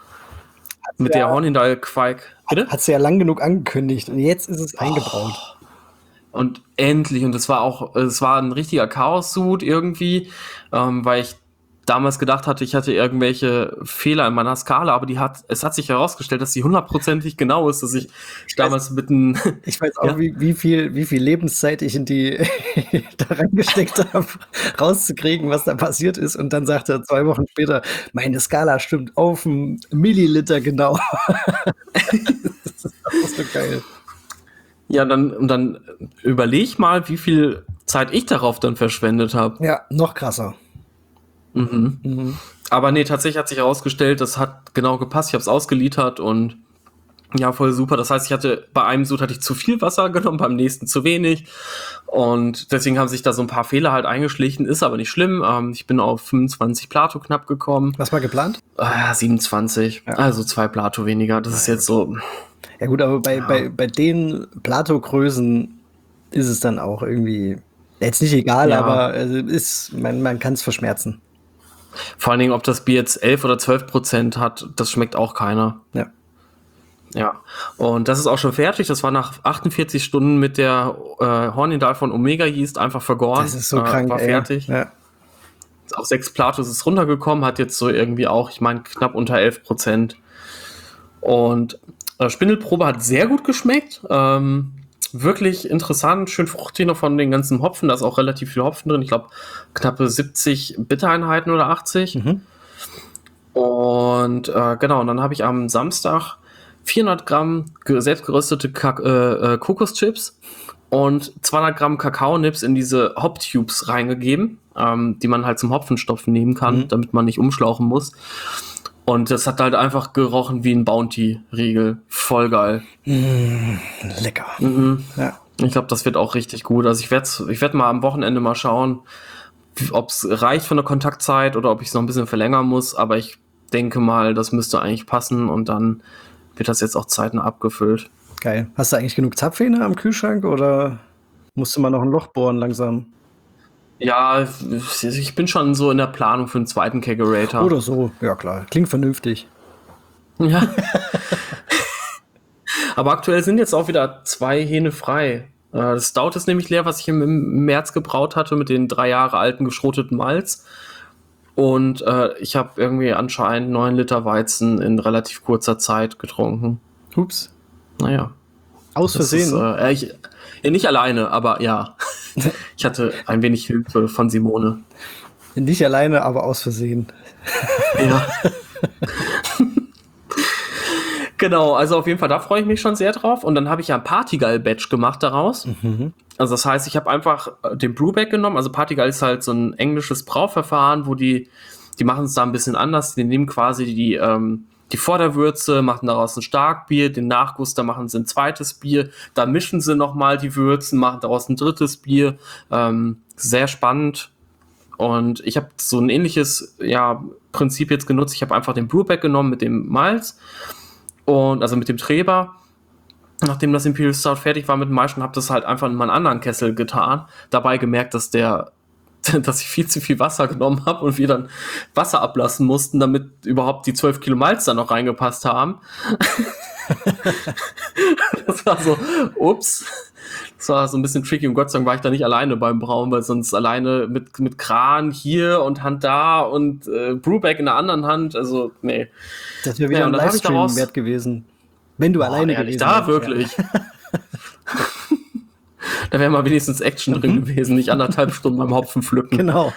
Mit ja, der Hornindal Quake. Bitte? Hat sie ja lang genug angekündigt und jetzt ist es oh. eingebraut. Und endlich, und es war auch, es war ein richtiger Chaos-Sud irgendwie, ähm, weil ich damals gedacht hatte, ich hatte irgendwelche Fehler in meiner Skala, aber die hat, es hat sich herausgestellt, dass die hundertprozentig genau ist, dass ich, ich damals weiß, mit einem... Ich weiß auch, ja? wie, wie, viel, wie viel Lebenszeit ich in die da reingesteckt habe, rauszukriegen, was da passiert ist. Und dann sagte er zwei Wochen später, meine Skala stimmt auf einen Milliliter genau. Das ist auch so geil. Ja, dann, und dann überleg mal, wie viel Zeit ich darauf dann verschwendet habe. Ja, noch krasser. Mhm. Mhm. Aber nee, tatsächlich hat sich herausgestellt, das hat genau gepasst. Ich habe es ausgeliefert und ja, voll super. Das heißt, ich hatte bei einem Sud hatte ich zu viel Wasser genommen, beim nächsten zu wenig. Und deswegen haben sich da so ein paar Fehler halt eingeschlichen. Ist aber nicht schlimm. Ähm, ich bin auf fünfundzwanzig Plato knapp gekommen. Was war geplant? Äh, siebenundzwanzig. Ja. Also zwei Plato weniger. Das ja, ist jetzt so. Ja gut, aber bei, ja. bei, bei den Plato-Größen ist es dann auch irgendwie jetzt nicht egal, ja. aber also ist, man, man kann es verschmerzen. Vor allen Dingen, ob das Bier jetzt elf oder zwölf Prozent hat, das schmeckt auch keiner. Ja. Ja, und das ist auch schon fertig. Das war nach achtundvierzig Stunden mit der äh, Hornindal von Omega Yeast einfach vergoren. Das ist so äh, krank, war ey. fertig. Ja. Auf sechs Platos ist es runtergekommen, hat jetzt so irgendwie auch, ich meine, knapp unter elf Prozent. Und äh, Spindelprobe hat sehr gut geschmeckt. Ähm, wirklich interessant, schön fruchtig noch von den ganzen Hopfen. Da ist auch relativ viel Hopfen drin. Ich glaube, knappe siebzig Bittereinheiten oder achtzig. Mhm. Und äh, genau, und dann habe ich am Samstag vierhundert Gramm selbstgeröstete Kak- äh, äh, Kokoschips und zweihundert Gramm Kakaonips in diese Hop-Tubes reingegeben, ähm, die man halt zum Hopfenstopfen nehmen kann, mhm. damit man nicht umschlauchen muss. Und das hat halt einfach gerochen wie ein Bounty-Riegel. Voll geil. Mm, lecker. Mhm. Ja. Ich glaube, das wird auch richtig gut. Also ich werde ich werd mal am Wochenende mal schauen, ob es reicht von der Kontaktzeit oder ob ich es noch ein bisschen verlängern muss. Aber ich denke mal, das müsste eigentlich passen und dann wird das jetzt auch zeitnah abgefüllt. Geil. Hast du eigentlich genug Zapfhähne am Kühlschrank oder musst du mal noch ein Loch bohren langsam? Ja, ich bin schon so in der Planung für einen zweiten Kegerator. Oder so, ja klar. Klingt vernünftig. Ja. Aber aktuell sind jetzt auch wieder zwei Hähne frei. Das Stout ist nämlich leer, was ich im März gebraut hatte mit den drei Jahre alten geschroteten Malz. Und äh, ich habe irgendwie anscheinend neun Liter Weizen in relativ kurzer Zeit getrunken. Ups. Naja. Aus Versehen? Ist, äh, ich, ja, nicht alleine, aber ja. Ich hatte ein wenig Hilfe von Simone. Nicht alleine, aber aus Versehen. Ja. Genau, also auf jeden Fall, da freue ich mich schon sehr drauf. Und dann habe ich ja ein Partygal-Batch gemacht daraus. Mhm. Also das heißt, ich habe einfach den Brewback genommen. Also Partygal ist halt so ein englisches Brauverfahren, wo die, die machen es da ein bisschen anders. Die nehmen quasi die, ähm, die Vorderwürze, machen daraus ein Starkbier, den Nachguss, da machen sie ein zweites Bier, da mischen sie nochmal die Würzen, machen daraus ein drittes Bier. Ähm, sehr spannend. Und ich habe so ein ähnliches ja, Prinzip jetzt genutzt. Ich habe einfach den Brewback genommen mit dem Malz. Und also mit dem Treber, nachdem das Imperial Stout fertig war mit dem Malz, habe das halt einfach in meinen anderen Kessel getan. Dabei gemerkt, dass der, dass ich viel zu viel Wasser genommen habe und wir dann Wasser ablassen mussten, damit überhaupt die zwölf Kilo Malz da noch reingepasst haben. Das war so, ups. Es war so ein bisschen tricky und Gott sei Dank war ich da nicht alleine beim Brauen, weil sonst alleine mit, mit Kran hier und Hand da und äh, Brewback in der anderen Hand, also nee. Das wäre wieder Ja, ein und dann hab ich Livestream daraus- wert gewesen. Wenn du Boah, alleine ehrlich, gewesen da wärst. wirklich. Da wäre mal wenigstens Action drin gewesen, nicht anderthalb Stunden beim Hopfen Ja. pflücken. Genau.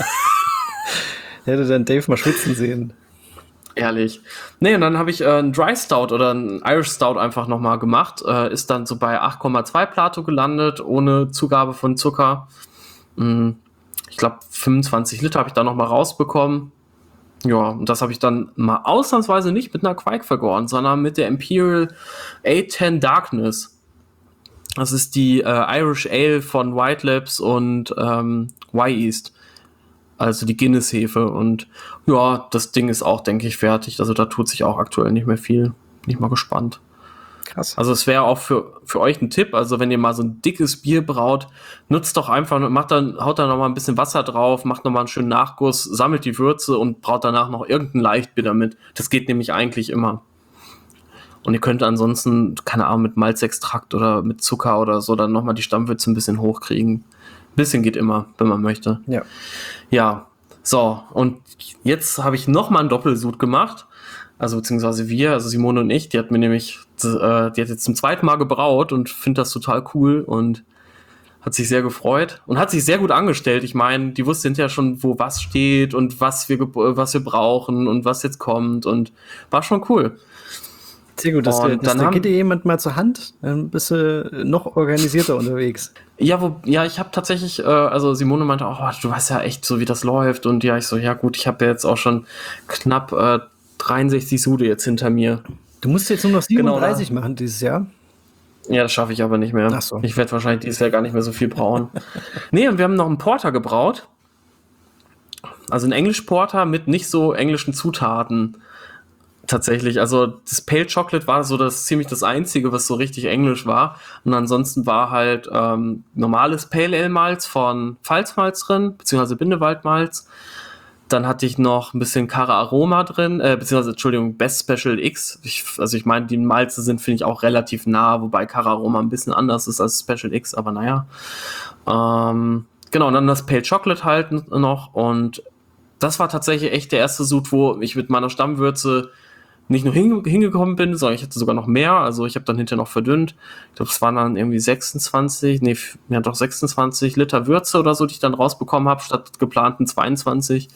Hätte dann Dave mal schwitzen sehen. Ehrlich. Nee, und dann habe ich äh, einen Dry Stout oder einen Irish Stout einfach nochmal gemacht. Äh, ist dann so bei acht Komma zwei Plato gelandet, ohne Zugabe von Zucker. Mm, ich glaube, fünfundzwanzig Liter habe ich da nochmal rausbekommen. Ja, und das habe ich dann mal ausnahmsweise nicht mit einer Quake vergoren, sondern mit der Imperial A zehn Darkness. Das ist die äh, Irish Ale von White Labs und ähm, Y-East. Also die Guinness-Hefe. Und ja, das Ding ist auch, denke ich, fertig. Also da tut sich auch aktuell nicht mehr viel. Bin ich mal gespannt. Krass. Also es wäre auch für, für euch ein Tipp. Also wenn ihr mal so ein dickes Bier braut, nutzt doch einfach, macht dann, haut da noch mal ein bisschen Wasser drauf, macht noch mal einen schönen Nachguss, sammelt die Würze und braut danach noch irgendein Leichtbier damit. Das geht nämlich eigentlich immer. Und ihr könnt ansonsten, keine Ahnung, mit Malzextrakt oder mit Zucker oder so dann nochmal die Stammwürze ein bisschen hochkriegen. Ein bisschen geht immer, wenn man möchte. Ja. Ja, so. Und jetzt habe ich nochmal einen Doppelsud gemacht. Also beziehungsweise wir, also Simone und ich, die hat mir nämlich, äh, die hat jetzt zum zweiten Mal gebraut und findet das total cool und hat sich sehr gefreut und hat sich sehr gut angestellt. Ich meine, die wusste hinterher schon, wo was steht und was wir, was wir brauchen und was jetzt kommt und war schon cool. Sehr gut, dass Und du, dass dann da haben- geht dir jemand mal zur Hand, dann bist du noch organisierter unterwegs. Ja, wo, ja, ich habe tatsächlich, äh, also Simone meinte auch, oh, du weißt ja echt so, wie das läuft. Und ja, ich so, ja gut, ich habe ja jetzt auch schon knapp äh, dreiundsechzig Sude jetzt hinter mir. Du musst jetzt nur noch Genau, siebenunddreißig machen dieses Jahr. Ja, das schaffe ich aber nicht mehr. Ach so. Ich werde wahrscheinlich dieses Jahr gar nicht mehr so viel brauen. Nee, und wir haben noch einen Porter gebraut. Also einen Englisch-Porter mit nicht so englischen Zutaten. Tatsächlich, also das Pale Chocolate war so das ziemlich das Einzige, was so richtig englisch war. Und ansonsten war halt ähm, normales Pale Ale Malz von Pfalzmalz drin, beziehungsweise Bindewaldmalz. Dann hatte ich noch ein bisschen Cara Aroma drin, äh, beziehungsweise, Entschuldigung, Best Special X. Ich, also ich meine, die Malze sind, finde ich, auch relativ nah, wobei Cara Aroma ein bisschen anders ist als Special X, aber naja. Ähm, genau, und dann das Pale Chocolate halt noch. Und das war tatsächlich echt der erste Sud, wo ich mit meiner Stammwürze nicht nur hinge- hingekommen bin, sondern ich hatte sogar noch mehr. Also ich habe dann hinterher noch verdünnt. Ich glaube, es waren dann irgendwie sechsundzwanzig, nee, f- ja doch sechsundzwanzig Liter Würze oder so, die ich dann rausbekommen habe, statt geplanten zweiundzwanzig.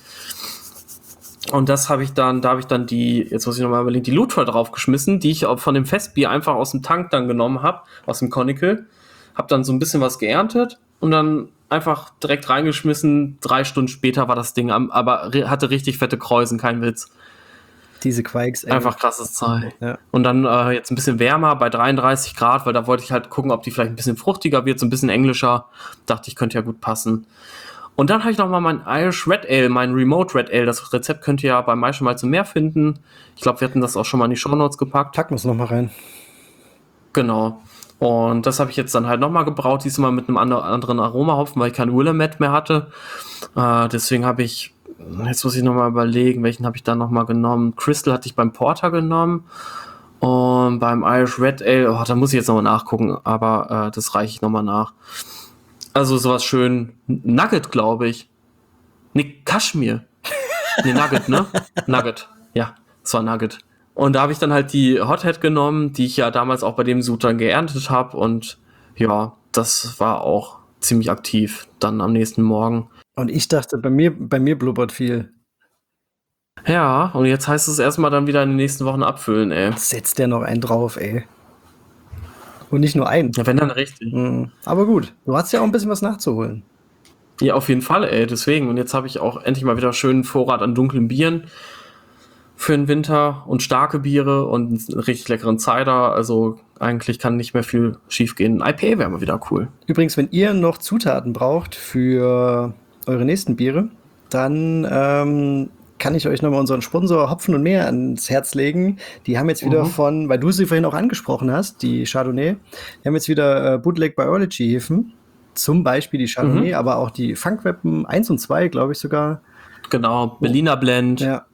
Und das habe ich dann, da habe ich dann die, jetzt muss ich nochmal überlegen, die Lutra draufgeschmissen, die ich auch von dem Festbier einfach aus dem Tank dann genommen habe, aus dem Conical. Habe dann so ein bisschen was geerntet und dann einfach direkt reingeschmissen. Drei Stunden später war das Ding, am, aber ri- hatte richtig fette Kräusen, kein Witz. Diese Quikes. ey. Einfach krasses Zeug. Ja. Und dann äh, jetzt ein bisschen wärmer bei dreiunddreißig Grad, weil da wollte ich halt gucken, ob die vielleicht ein bisschen fruchtiger wird, so ein bisschen englischer. Dachte ich, könnte ja gut passen. Und dann habe ich nochmal mein Irish Red Ale, mein Remote Red Ale. Das Rezept könnt ihr ja bei Maischem mal zum Meer finden. Ich glaube, wir hatten das auch schon mal in die Shownotes gepackt. Packen wir es nochmal rein. Genau. Und das habe ich jetzt dann halt nochmal gebraut, diesmal mit einem ander- anderen Aromahopfen, weil ich keinen Willamette mehr hatte. Äh, deswegen habe ich, jetzt muss ich nochmal überlegen, welchen habe ich dann nochmal genommen. Crystal hatte ich beim Porter genommen. Und beim Irish Red Ale, oh, da muss ich jetzt nochmal nachgucken, aber äh, das reiche ich nochmal nach. Also sowas schön, Nugget, glaube ich. Nee, Kaschmir. Nee, Nugget, ne? Nugget, ja, das war Nugget. Und da habe ich dann halt die Hothead genommen, die ich ja damals auch bei dem Sud dann geerntet habe. Und ja, das war auch ziemlich aktiv dann am nächsten Morgen. Und ich dachte, bei mir, bei mir blubbert viel. Ja, und jetzt heißt es erstmal dann wieder in den nächsten Wochen abfüllen, ey. Setzt der noch einen drauf, ey. Und nicht nur einen. Ja, wenn dann richtig. Mhm. Aber gut, du hast ja auch ein bisschen was nachzuholen. Ja, auf jeden Fall, ey, deswegen. Und jetzt habe ich auch endlich mal wieder schönen Vorrat an dunklen Bieren für den Winter und starke Biere und einen richtig leckeren Cider. Also eigentlich kann nicht mehr viel schief gehen. Ein I P A wäre mal wieder cool. Übrigens, wenn ihr noch Zutaten braucht für eure nächsten Biere, dann ähm, kann ich euch nochmal unseren Sponsor Hopfen und Meer ans Herz legen. Die haben jetzt wieder Mhm. von, weil du sie vorhin auch angesprochen hast, die Chardonnay, die haben jetzt wieder äh, Bootleg Biology Hefen. Zum Beispiel die Chardonnay, Mhm. aber auch die Funkweapon eins und zwei, glaube ich sogar. Genau, Berliner Blend. Ja,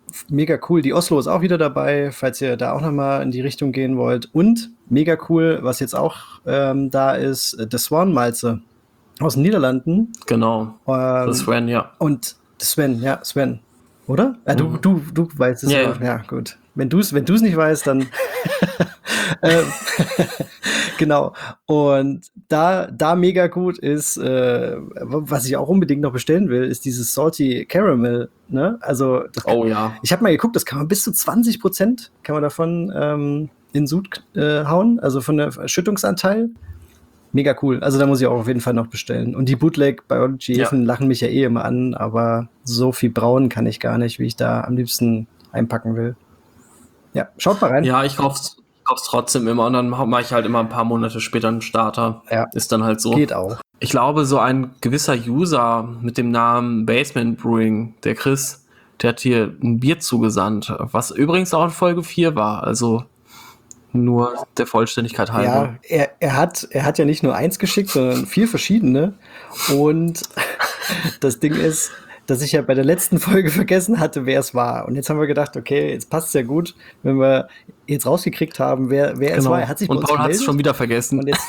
mega cool. Die Oslo ist auch wieder dabei, falls ihr da auch nochmal in die Richtung gehen wollt. Und mega cool, was jetzt auch ähm, da ist, äh, The Swan Malze aus den Niederlanden. Genau. Ähm, Das Sven, ja. Und Sven, ja, Sven. Oder? Ja, du, Mhm. du, du weißt es Ja, ja. ja. Ja, gut. Wenn du es wenn du's nicht weißt, dann ähm, genau. Und da, da mega gut ist, äh, was ich auch unbedingt noch bestellen will, ist dieses Salty Caramel. Ne? Also das kann, Oh ja. ich habe mal geguckt, das kann man bis zu zwanzig Prozent kann man davon ähm, in Sud äh, hauen, also von der Schüttungsanteil. Mega cool. Also da muss ich auch auf jeden Fall noch bestellen. Und die Bootleg Biology Hefen Ja. lachen mich ja eh immer an, aber so viel brauen kann ich gar nicht, wie ich da am liebsten einpacken will. Ja, schaut mal rein. Ja, ich kauf's, ich kauf's trotzdem immer und dann mache ich halt immer ein paar Monate später einen Starter. Ja. Ist dann halt so. Geht auch. Ich glaube, so ein gewisser User mit dem Namen Basement Brewing, der Chris, der hat hier ein Bier zugesandt, was übrigens auch in Folge vier war. Also nur der Vollständigkeit halber. Ja, er, er, hat, er hat ja nicht nur eins geschickt, sondern vier verschiedene. Und das Ding ist, dass ich ja bei der letzten Folge vergessen hatte, wer es war. Und jetzt haben wir gedacht, okay, jetzt passt es ja gut, wenn wir jetzt rausgekriegt haben, wer, wer es Genau. war. Er hat sich bei Und uns Paul hat es gemeldet. schon wieder vergessen. Und jetzt.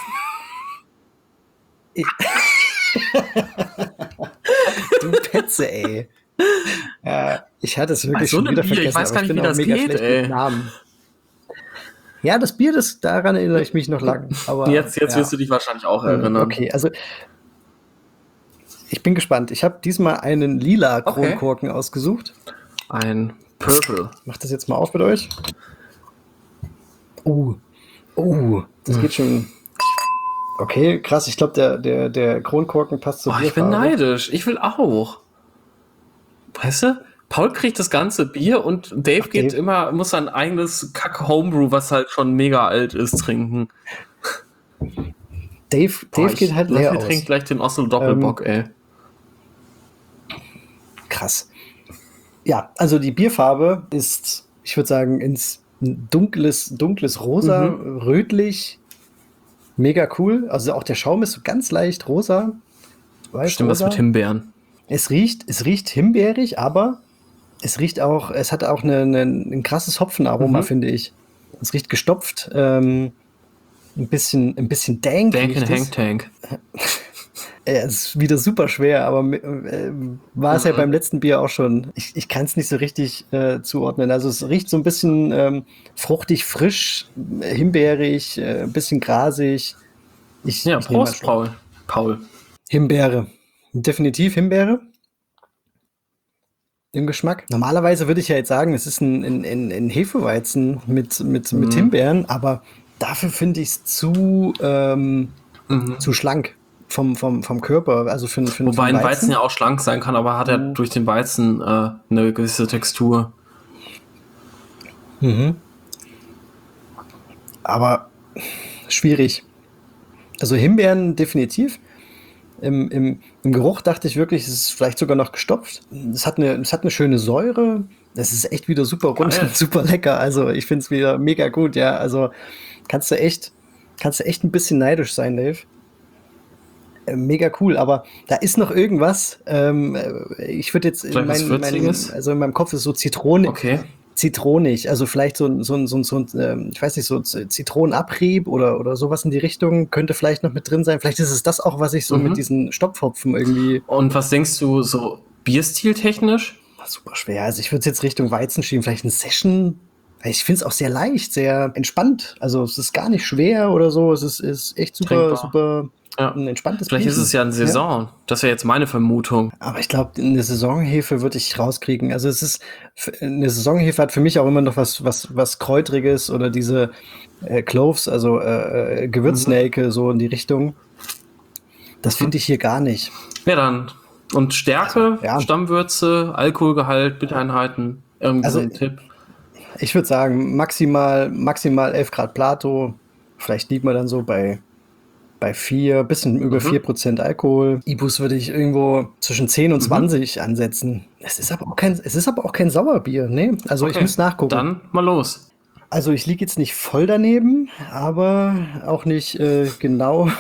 Ich- du Petze, ey. Ja, ich hatte es wirklich Ach, so schon ein wieder Bier, ich vergessen. weiß aber gar nicht, bin wie auch das mega geht, schlecht ey. mit Namen. Ja, das Bier, das, daran erinnere ich mich noch lang. Aber, Jetzt, jetzt ja. wirst du dich wahrscheinlich auch erinnern. Okay, also ich bin gespannt. Ich habe diesmal einen lila Okay. Kronkorken ausgesucht. Ein Purple. Ich mach das jetzt mal auf mit euch. Oh, oh, das Hm. geht schon. Okay, krass. Ich glaube, der, der, der Kronkorken passt zur Oh, ich bin Bierfarbe. neidisch. Ich will auch. Weißt du? Paul kriegt das ganze Bier und Dave Ach, geht Dave. immer, muss sein eigenes Kack-Homebrew, was halt schon mega alt ist, trinken. Dave, Boah, Dave geht ich- halt leer Ich aus. Ähm, trinke gleich den Oslo Doppelbock, ey. Krass. Ja, also die Bierfarbe ist, ich würde sagen, ins dunkles, dunkles Rosa, Mhm. rötlich. Mega cool. Also auch der Schaum ist so ganz leicht rosa. Weiß, Stimmt, was rosa. mit Himbeeren. Es riecht, es riecht himbeerig, aber es riecht auch, es hat auch eine, eine, ein krasses Hopfenaroma, Mhm. finde ich. Es riecht gestopft, ähm, ein bisschen, ein bisschen dank. Dank riecht in es. Hank Tank. Äh, Es ist wieder super schwer, aber äh, war es ja Mhm. beim letzten Bier auch schon. Ich, ich kann es nicht so richtig äh, zuordnen. Also es riecht so ein bisschen ähm, fruchtig, frisch, äh, himbeerig, äh, ein bisschen grasig. Ich, Ja, ich nehme mal Prost, Schluck. Paul. Paul. Himbeere. Definitiv Himbeere. Im Geschmack. Normalerweise würde ich ja jetzt sagen, es ist ein, ein, ein, ein Hefeweizen mit, mit, mit Mhm. Himbeeren, aber dafür finde ich es zu, ähm, Mhm. zu schlank vom, vom, vom Körper. Also für, für, Wobei für ein Weizen ja auch schlank sein kann, aber hat er Mhm. durch den Weizen äh, eine gewisse Textur. Mhm. Aber schwierig. Also Himbeeren definitiv. Im, im, Im Geruch dachte ich wirklich, es ist vielleicht sogar noch gestopft. Es hat eine, es hat eine schöne Säure. Es ist echt wieder super rund Geil. und super lecker. Also ich finde es wieder mega gut, ja. Also kannst du echt, kannst du echt ein bisschen neidisch sein, Dave. Äh, Mega cool, aber da ist noch irgendwas. Ähm, äh, ich würde jetzt in, Vielleicht was mein, mein, Würziges? also in meinem Kopf ist so Zitrone, Okay. zitronig, also vielleicht so, ein- so, ein- so, ein- so ein, ähm, ich weiß nicht, so Z- Zitronenabrieb oder, oder sowas in die Richtung könnte vielleicht noch mit drin sein. Vielleicht ist es das auch, was ich so Mhm. mit diesen Stopfhopfen irgendwie. Und was denkst du so Bierstil-technisch? Super schwer. Also ich würde es jetzt Richtung Weizen schieben, vielleicht ein Session. Weil Ich finde es auch sehr leicht, sehr entspannt. Also es ist gar nicht schwer oder so. Es ist, ist echt super, Trinkbar. super Ja. ein entspanntes Vielleicht ist Bierchen. es ja eine Saison. Das wäre jetzt meine Vermutung. Aber ich glaube, eine Saisonhefe würde ich rauskriegen. Also es ist, eine Saisonhefe hat für mich auch immer noch was, was, was Kräutriges oder diese äh, Cloves, also äh, äh, Gewürznelke, so in die Richtung. Das finde ich hier gar nicht. Ja, dann. Und Stärke, Also, ja. Stammwürze, Alkoholgehalt, Bittereinheiten. Irgendwie Also, so ein Tipp. Ich würde sagen, maximal, maximal elf Grad Plato. Vielleicht liegt man dann so bei, bei vier, bisschen über Mhm. vier Prozent Alkohol. Ibus würde ich irgendwo zwischen zehn und Mhm. zwanzig ansetzen. Es ist aber auch kein, es ist aber auch kein Sauerbier, ne? Also ich Okay, muss nachgucken. Dann mal los. Also ich liege jetzt nicht voll daneben, aber auch nicht äh, genau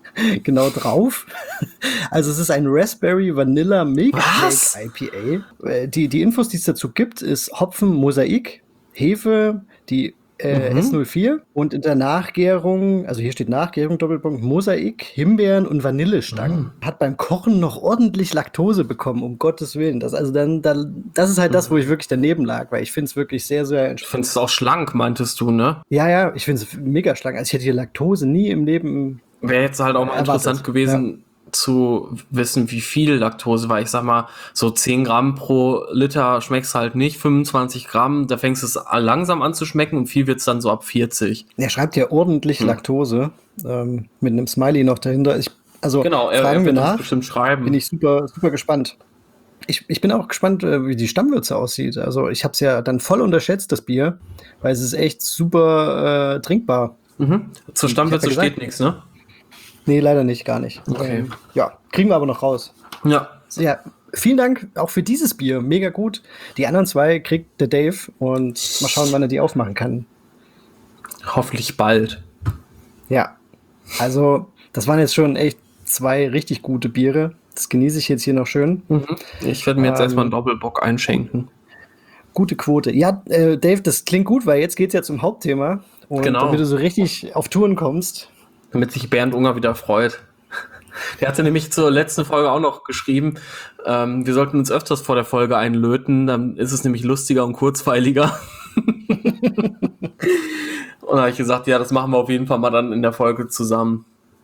genau drauf. Also es ist ein Raspberry Vanilla Was? Milkshake I P A. Äh, Die, die Infos, die es dazu gibt, ist Hopfen Mosaik, Hefe, die äh, Mhm. S null vier und in der Nachgärung, also hier steht Nachgärung, Doppelpunkt, Mosaik, Himbeeren und Vanillestangen. Hat beim Kochen noch ordentlich Laktose bekommen, um Gottes Willen. Das, also dann, dann, das ist halt das, wo ich wirklich daneben lag, weil ich finde es wirklich sehr, sehr Ich entspannt. finde es auch schlank, meintest du, ne? Ja, ja, ich finde es mega schlank. Also ich hätte hier Laktose nie im Leben Wäre jetzt halt auch mal erwartet. interessant gewesen zu wissen, wie viel Laktose, weil ich sag mal, so zehn Gramm pro Liter schmeckst halt nicht, fünfundzwanzig Gramm, da fängst du es langsam an zu schmecken und viel wird's dann so ab vierzig. Er schreibt ja ordentlich Hm. Laktose, ähm, mit einem Smiley noch dahinter. Ich, also Genau, er, er fragen wir wird das nach, bestimmt schreiben. bin ich super, super gespannt. Ich, ich bin auch gespannt, äh, wie die Stammwürze aussieht. Also ich habe es ja dann voll unterschätzt, das Bier, weil es ist echt super äh, trinkbar. Mhm. Zur Ich Stammwürze hab ja steht gesagt- nichts, ne? Nee, leider nicht, gar nicht. Okay. Ähm, ja, kriegen wir aber noch raus. Ja. Ja, vielen Dank auch für dieses Bier. Mega gut. Die anderen zwei kriegt der Dave und mal schauen, wann er die aufmachen kann. Hoffentlich bald. Ja, also das waren jetzt schon echt zwei richtig gute Biere. Das genieße ich jetzt hier noch schön. Mhm. Ich werde mir jetzt Ähm, erstmal einen Doppelbock einschenken. Gute Quote. Ja, äh, Dave, das klingt gut, weil jetzt geht es ja zum Hauptthema. Und Genau. damit du so richtig auf Touren kommst. Damit sich Bernd Unger wieder freut. Der hatte nämlich zur letzten Folge auch noch geschrieben, ähm, wir sollten uns öfters vor der Folge einlöten, dann ist es nämlich lustiger und kurzweiliger. Und da habe ich gesagt, ja, das machen wir auf jeden Fall mal dann in der Folge zusammen.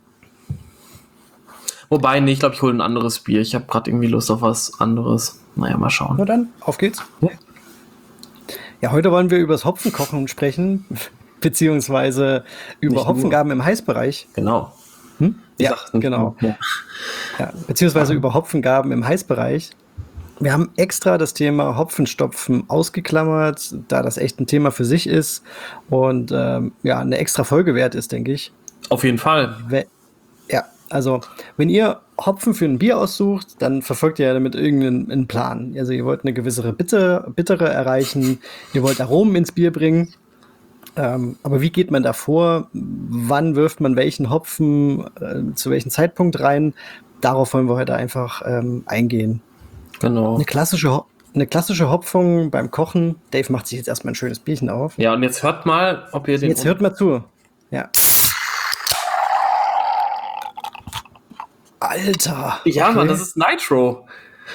Wobei, nee, ich glaube, ich hole ein anderes Bier. Ich habe gerade irgendwie Lust auf was anderes. Naja, mal Na schauen. dann, auf geht's. Ja, heute wollen wir über das Hopfenkochen sprechen, beziehungsweise über Nicht nur. Hopfengaben im Heißbereich. Genau. Hm? Ich Ja, sag's nicht genau. nur. Ja. Ja, beziehungsweise über Hopfengaben im Heißbereich. Wir haben extra das Thema Hopfenstopfen ausgeklammert, da das echt ein Thema für sich ist und ähm, ja, eine extra Folge wert ist, denke ich. Auf jeden Fall. We- Ja, also wenn ihr Hopfen für ein Bier aussucht, dann verfolgt ihr ja damit irgendeinen einen Plan. Also ihr wollt eine gewisse Bitter, Bittere erreichen, ihr wollt Aromen ins Bier bringen. Ähm, aber wie geht man da vor? Wann wirft man welchen Hopfen äh, zu welchem Zeitpunkt rein? Darauf wollen wir heute einfach ähm, eingehen. Genau. Eine klassische, Ho- eine klassische Hopfung beim Kochen. Dave macht sich jetzt erstmal ein schönes Bierchen auf. Ja, und jetzt hört mal, ob ihr den. Jetzt hört mal zu. Ja. Alter. Ja, okay. Mann, das ist Nitro.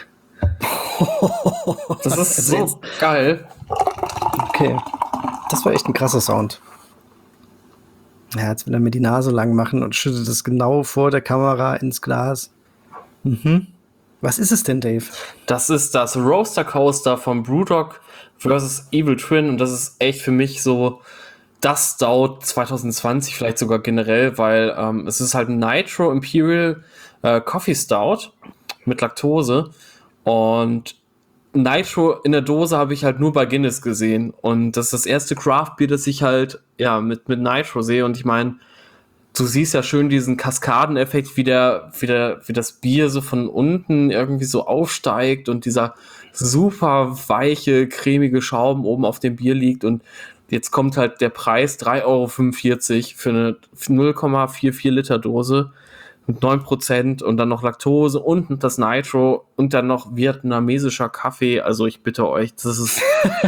Das ist Also jetzt- so geil. Okay. Das war echt ein krasser Sound. Ja, jetzt will er mir die Nase lang machen und schüttet es genau vor der Kamera ins Glas. Mhm. Was ist es denn, Dave? Das ist das Roaster Coaster von Brewdog versus Evil Twin und das ist echt für mich so das Stout zwanzig zwanzig, vielleicht sogar generell, weil ähm, es ist halt ein Nitro Imperial äh, Coffee Stout mit Laktose und Nitro in der Dose habe ich halt nur bei Guinness gesehen und das ist das erste Craft-Bier, das ich halt ja mit, mit Nitro sehe und ich meine, du siehst ja schön diesen Kaskadeneffekt, wie der, wie der, wie das Bier so von unten irgendwie so aufsteigt und dieser super weiche, cremige Schaum oben auf dem Bier liegt und jetzt kommt halt der Preis drei Euro fünfundvierzig für eine null Komma vierundvierzig Liter Dose mit neun Prozent und dann noch Laktose und das Nitro und dann noch vietnamesischer Kaffee. Also ich bitte euch, das ist,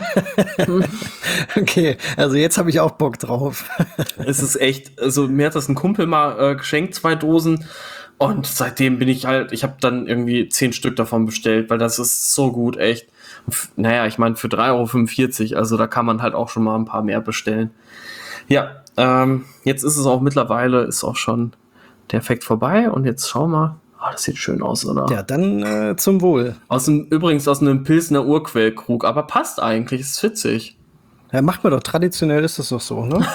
Okay, also jetzt habe ich auch Bock drauf. es ist echt, also mir hat das ein Kumpel mal äh, geschenkt, zwei Dosen. Und seitdem bin ich halt, ich habe dann irgendwie zehn Stück davon bestellt, weil das ist so gut, echt. F- Naja, ich meine für drei Euro fünfundvierzig, also da kann man halt auch schon mal ein paar mehr bestellen. Ja, ähm, jetzt ist es auch mittlerweile, ist auch schon der Effekt vorbei und jetzt schau mal. Ah, das sieht schön aus, oder? Ja, dann äh, zum Wohl. Aus dem, übrigens aus einem Pilsner Urquellkrug, aber passt eigentlich, ist witzig. Ja, macht man doch, traditionell ist das doch so, ne?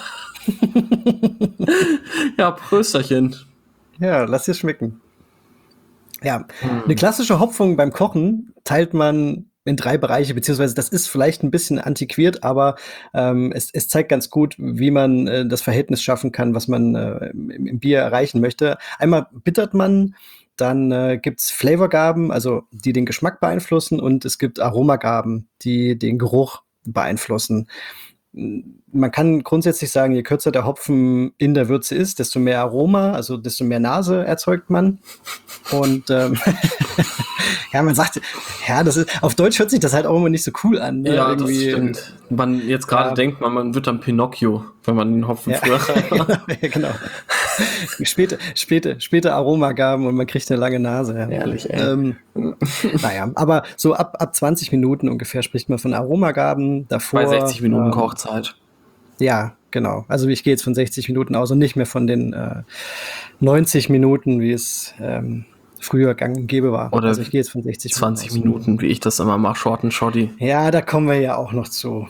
Ja, Prösterchen. Ja, lass dir schmecken. Ja, eine klassische Hopfung beim Kochen teilt man in drei Bereiche, beziehungsweise das ist vielleicht ein bisschen antiquiert, aber ähm, es, es zeigt ganz gut, wie man äh, das Verhältnis schaffen kann, was man äh, im, im Bier erreichen möchte. Einmal bittert man, dann äh, gibt's Flavorgaben, also die den Geschmack beeinflussen und es gibt Aromagaben, die den Geruch beeinflussen. man kann grundsätzlich sagen, je kürzer der Hopfen in der Würze ist, desto mehr Aroma, also desto mehr Nase erzeugt man. Und ähm, ja, man sagt, ja, das ist, auf Deutsch hört sich das halt auch immer nicht so cool an. Ne? Ja, Irgendwie, das stimmt. Man jetzt gerade ja. denkt, man, man wird dann Pinocchio, wenn man den Hopfen Ja, früher genau. Ja, genau. Späte, späte, späte Aromagaben und man kriegt eine lange Nase. Ja. Ehrlich, ey. Ähm, naja, aber so ab, ab zwanzig Minuten ungefähr spricht man von Aromagaben. Davor, Bei sechzig Minuten ähm, Kochzeit. Ja, genau. Also ich gehe jetzt von sechzig Minuten aus und nicht mehr von den äh, neunzig Minuten, wie es ähm, früher gang und gäbe war. Oder also ich gehe jetzt von sechzig zwanzig Minuten aus. Minuten, wie ich das immer mache, Short and Shoddy. Ja, da kommen wir ja auch noch zu.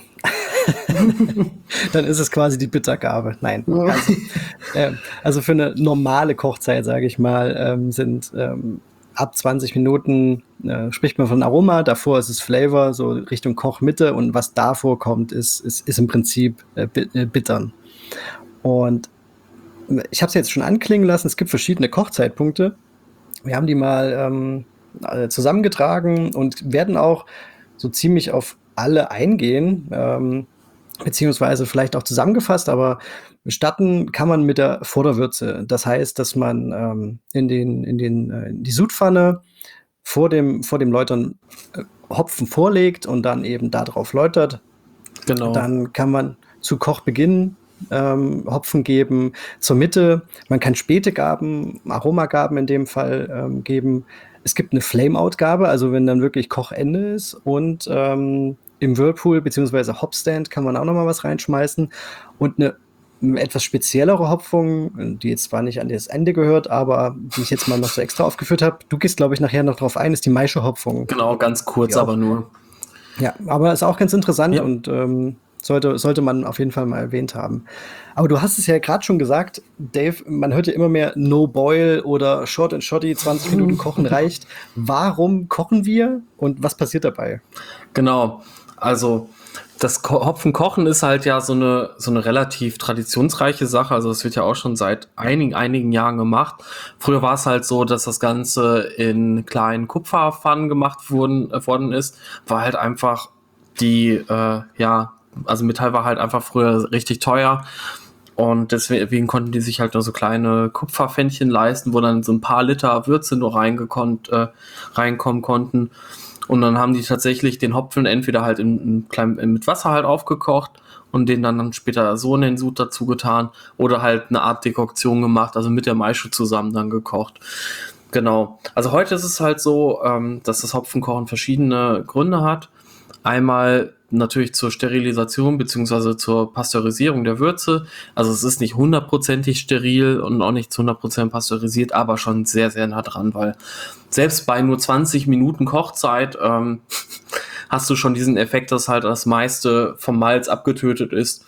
Dann ist es quasi die Bittergabe. Nein. Also, äh, also für eine normale Kochzeit, sage ich mal, ähm, sind ähm, ab zwanzig Minuten äh, spricht man von Aroma. Davor ist es Flavor, so Richtung Kochmitte. Und was davor kommt, ist, ist, ist im Prinzip äh, bittern. Und ich habe es jetzt schon anklingen lassen. Es gibt verschiedene Kochzeitpunkte. Wir haben die mal ähm, zusammengetragen und werden auch so ziemlich auf alle eingehen, ähm, beziehungsweise vielleicht auch zusammengefasst, aber starten kann man mit der Vorderwürze. Das heißt, dass man ähm, in, den, in, den, äh, in die Sudpfanne vor dem, vor dem Läutern äh, Hopfen vorlegt und dann eben da drauf läutert. Genau. Dann kann man zu Kochbeginn ähm, Hopfen geben, zur Mitte. Man kann Spätegaben, Aromagaben in dem Fall ähm, geben. Es gibt eine Flame-Out-Gabe, also wenn dann wirklich Kochende ist, und ähm, im Whirlpool bzw. Hopstand kann man auch noch mal was reinschmeißen und eine, eine etwas speziellere Hopfung, die jetzt zwar nicht an das Ende gehört, aber die ich jetzt mal noch so extra aufgeführt habe. Du gehst, glaube ich, nachher noch drauf ein, ist die Maische-Hopfung. Genau, ganz kurz, Ja. aber nur. Ja, aber ist auch ganz interessant Ja. und ähm, sollte, sollte man auf jeden Fall mal erwähnt haben. Aber du hast es ja gerade schon gesagt, Dave, man hört ja immer mehr No Boil oder Short and Shoddy, zwanzig Minuten kochen reicht. Warum kochen wir und was passiert dabei? Genau, also das Ko- Hopfenkochen ist halt ja so eine, so eine relativ traditionsreiche Sache. Also es wird ja auch schon seit einigen, einigen Jahren gemacht. Früher war es halt so, dass das Ganze in kleinen Kupferpfannen gemacht wurden, äh, worden ist. War halt einfach die, äh, ja, also Metall war halt einfach früher richtig teuer. Und deswegen konnten die sich halt nur so kleine Kupferpfännchen leisten, wo dann so ein paar Liter Würze nur reingekonnt, äh, reinkommen konnten. Und dann haben die tatsächlich den Hopfen entweder halt in, in klein, mit Wasser halt aufgekocht und den dann, dann später so in den Sud dazu getan oder halt eine Art Dekoktion gemacht, also mit der Maische zusammen dann gekocht. Genau. Also heute ist es halt so, ähm, dass das Hopfenkochen verschiedene Gründe hat. Einmal natürlich zur Sterilisation beziehungsweise zur Pasteurisierung der Würze. Also es ist nicht hundertprozentig steril und auch nicht zu hundert Prozent pasteurisiert, aber schon sehr, sehr nah dran, weil selbst bei nur zwanzig Minuten Kochzeit ähm, hast du schon diesen Effekt, dass halt das meiste vom Malz abgetötet ist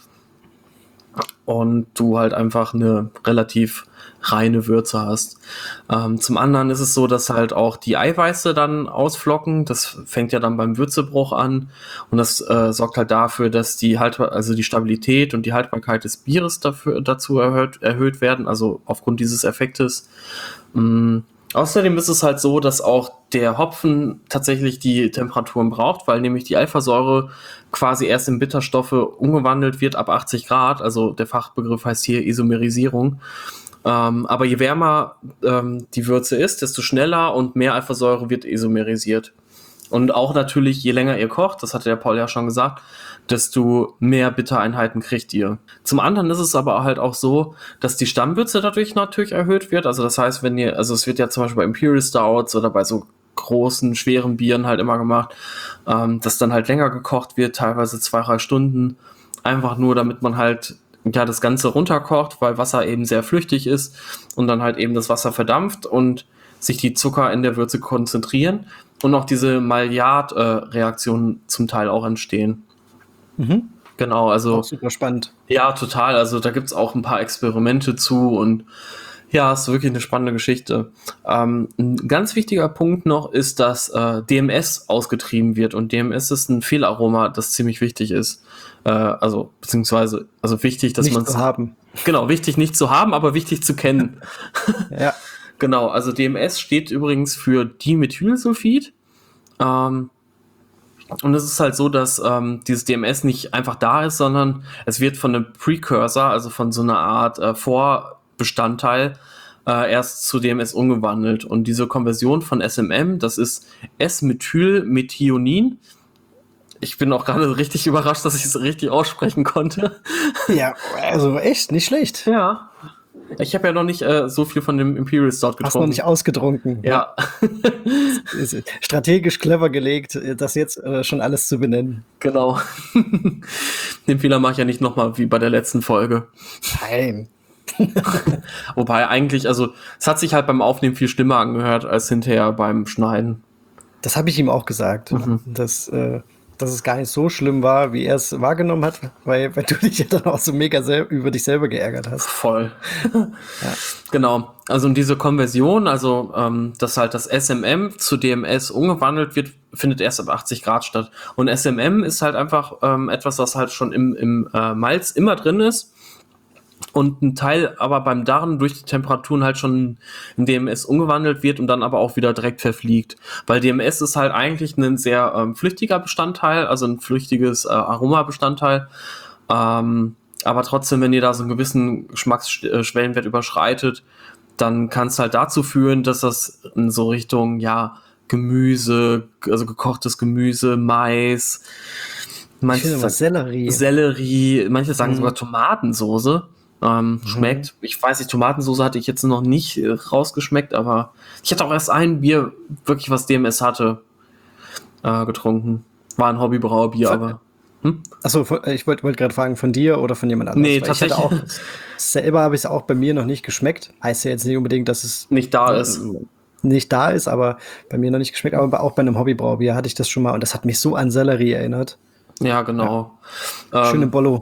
und du halt einfach eine relativ reine Würze hast. Ähm, zum anderen ist es so, dass halt auch die Eiweiße dann ausflocken. Das fängt ja dann beim Würzebruch an und das äh, sorgt halt dafür, dass die halt also die Stabilität und die Haltbarkeit des Bieres dafür dazu erhöht, erhöht werden, also aufgrund dieses Effektes. Mm. Außerdem ist es halt so, dass auch der Hopfen tatsächlich die Temperaturen braucht, weil nämlich die Alphasäure quasi erst in Bitterstoffe umgewandelt wird ab achtzig Grad. Also der Fachbegriff heißt hier Isomerisierung. Ähm, aber je wärmer ähm, die Würze ist, desto schneller und mehr Alphasäure wird isomerisiert. Und auch natürlich, je länger ihr kocht, das hatte der Paul ja schon gesagt, desto mehr Bittereinheiten kriegt ihr. Zum anderen ist es aber halt auch so, dass die Stammwürze dadurch natürlich erhöht wird. Also das heißt, wenn ihr, also es wird ja zum Beispiel bei Imperial Stouts oder bei so großen, schweren Bieren halt immer gemacht, ähm, dass dann halt länger gekocht wird, teilweise zwei, drei Stunden. Einfach nur, damit man halt ja das Ganze runterkocht, weil Wasser eben sehr flüchtig ist und dann halt eben das Wasser verdampft und sich die Zucker in der Würze konzentrieren und auch diese Maillard-Reaktionen äh, zum Teil auch entstehen. Mhm. Genau, also Auch super spannend. ja, total. Also da gibt's auch ein paar Experimente zu und ja, ist wirklich eine spannende Geschichte. Ähm, ein ganz wichtiger Punkt noch ist, dass äh, D M S ausgetrieben wird und D M S ist ein Fehlaroma, das ziemlich wichtig ist. Äh, also beziehungsweise also wichtig, dass Nicht man zu haben. Genau, wichtig nicht zu haben, aber wichtig zu kennen. Ja. Genau, also D M S steht übrigens für Dimethylsulfid. Ähm, Und es ist halt so, dass ähm, dieses D M S nicht einfach da ist, sondern es wird von einem Precursor, also von so einer Art äh, Vorbestandteil, äh, erst zu D M S umgewandelt. Und diese Konversion von S M M, das ist S-Methylmethionin. Ich bin auch gerade richtig überrascht, dass ich es richtig aussprechen konnte. Ja, also echt, nicht schlecht. Ja. Ich habe ja noch nicht äh, so viel von dem Imperial Stout getrunken. Hast noch nicht ausgetrunken. Ja. Ist strategisch clever gelegt, das jetzt äh, schon alles zu benennen. Genau. Den Fehler mache ich ja nicht nochmal wie bei der letzten Folge. Nein. Wobei eigentlich, also es hat sich halt beim Aufnehmen viel schlimmer angehört als hinterher beim Schneiden. Das habe ich ihm auch gesagt, Mhm. dass, äh, dass es gar nicht so schlimm war, wie er es wahrgenommen hat, weil, weil du dich ja dann auch so mega sel- über dich selber geärgert hast. Voll. Ja. Genau. Also und diese Konversion, also ähm, dass halt das S M M zu D M S umgewandelt wird, findet erst ab achtzig Grad statt. Und S M M ist halt einfach ähm, etwas, was halt schon im, im äh, Malz immer drin ist. Und ein Teil aber beim Darren durch die Temperaturen halt schon in D M S umgewandelt wird und dann aber auch wieder direkt verfliegt. Weil D M S ist halt eigentlich ein sehr ähm, flüchtiger Bestandteil, also ein flüchtiges äh, Aromabestandteil. Ähm, aber trotzdem, wenn ihr da so einen gewissen Geschmacksschwellenwert überschreitet, dann kann es halt dazu führen, dass das in so Richtung, ja, Gemüse, also gekochtes Gemüse, Mais, Ich manche finde was Sellerie. Sellerie, manche sagen Mhm. sogar Tomatensoße. Ähm, schmeckt. Ich weiß nicht, Tomatensoße hatte ich jetzt noch nicht äh, rausgeschmeckt, aber ich hatte auch erst ein Bier, wirklich was D M S hatte, äh, getrunken. War ein Hobbybrauerbier, Ver- aber. Hm? Achso, von- ich wollte wollt gerade fragen, von dir oder von jemand anderem? Nee, Weil ich hatte tatsächlich. auch, selber habe ich es auch bei mir noch nicht geschmeckt. Heißt ja jetzt nicht unbedingt, dass es Nicht da ist. nicht da ist, aber bei mir noch nicht geschmeckt. Aber bei- auch bei einem Hobbybrauerbier hatte ich das schon mal und das hat mich so an Sellerie erinnert. Ja, genau. Schöne Ähm, Bollo.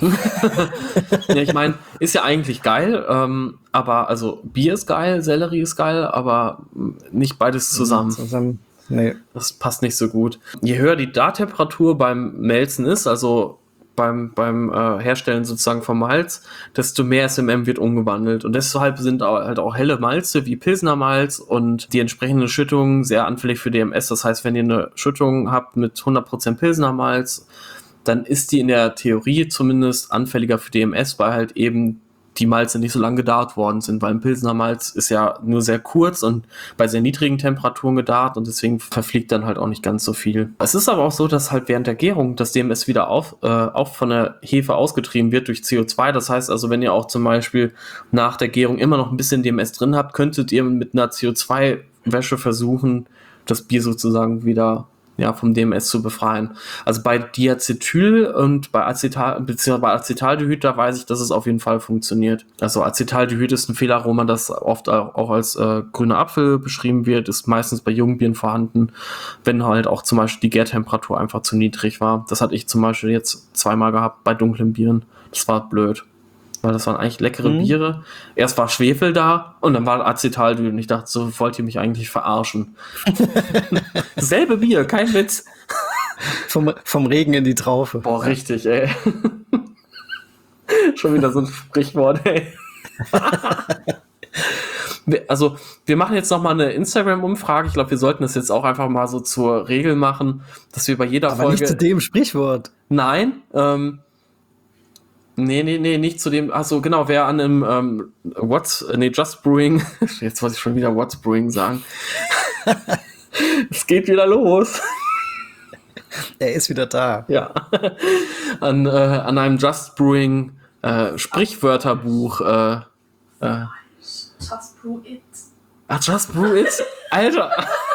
ja, ich meine, ist ja eigentlich geil, ähm, aber also Bier ist geil, Sellerie ist geil, aber mh, nicht beides zusammen. Zusammen. Nee. Das passt nicht so gut. Je höher die Dartemperatur beim Melzen ist, also beim, beim äh, Herstellen sozusagen vom Malz, desto mehr S M M wird umgewandelt. Und deshalb sind auch, halt auch helle Malze wie Pilsner Malz und die entsprechende Schüttung sehr anfällig für D M S. Das heißt, wenn ihr eine Schüttung habt mit hundert Prozent Pilsner Malz, dann ist die in der Theorie zumindest anfälliger für D M S, weil halt eben die Malze nicht so lange gedarrt worden sind, weil ein Pilsner Malz ist ja nur sehr kurz und bei sehr niedrigen Temperaturen gedarrt und deswegen verfliegt dann halt auch nicht ganz so viel. Es ist aber auch so, dass halt während der Gärung das D M S wieder auf, äh, auch von der Hefe ausgetrieben wird durch C O zwei. Das heißt also, wenn ihr auch zum Beispiel nach der Gärung immer noch ein bisschen D M S drin habt, könntet ihr mit einer C O zwei Wäsche versuchen, das Bier sozusagen wieder ja, vom D M S zu befreien. Also bei Diacetyl und bei Acetal, beziehungsweise bei Acetaldehyd, da weiß ich, dass es auf jeden Fall funktioniert. Also Acetaldehyd ist ein Fehlaroma, das oft auch als äh, grüner Apfel beschrieben wird, ist meistens bei jungen Bieren vorhanden, wenn halt auch zum Beispiel die Gärtemperatur einfach zu niedrig war. Das hatte ich zum Beispiel jetzt zweimal gehabt bei dunklen Bieren. Das war blöd. Weil das waren eigentlich leckere Mhm. Biere. Erst war Schwefel da und dann war Acetaldehyd und ich dachte, so wollt ihr mich eigentlich verarschen. Selbe Bier, kein Witz. Vom, vom Regen in die Traufe. Boah, richtig, ey. Schon wieder so ein Sprichwort, ey. Wir- Also, wir machen jetzt noch mal eine Instagram-Umfrage. Ich glaube, wir sollten das jetzt auch einfach mal so zur Regel machen, dass wir bei jeder Aber Folge... nicht zu dem Sprichwort. Nein, ähm, nee, nee, nee, nicht zu dem, ach so, genau, wer an einem, ähm, What's, nee, Just Brewing, jetzt wollte ich schon wieder What's Brewing sagen. Es geht wieder los. Er ist wieder da. Ja. An, äh, an einem Just Brewing, äh, Sprichwörterbuch, äh, äh, Just brew it. ach, Just Brew It? Alter.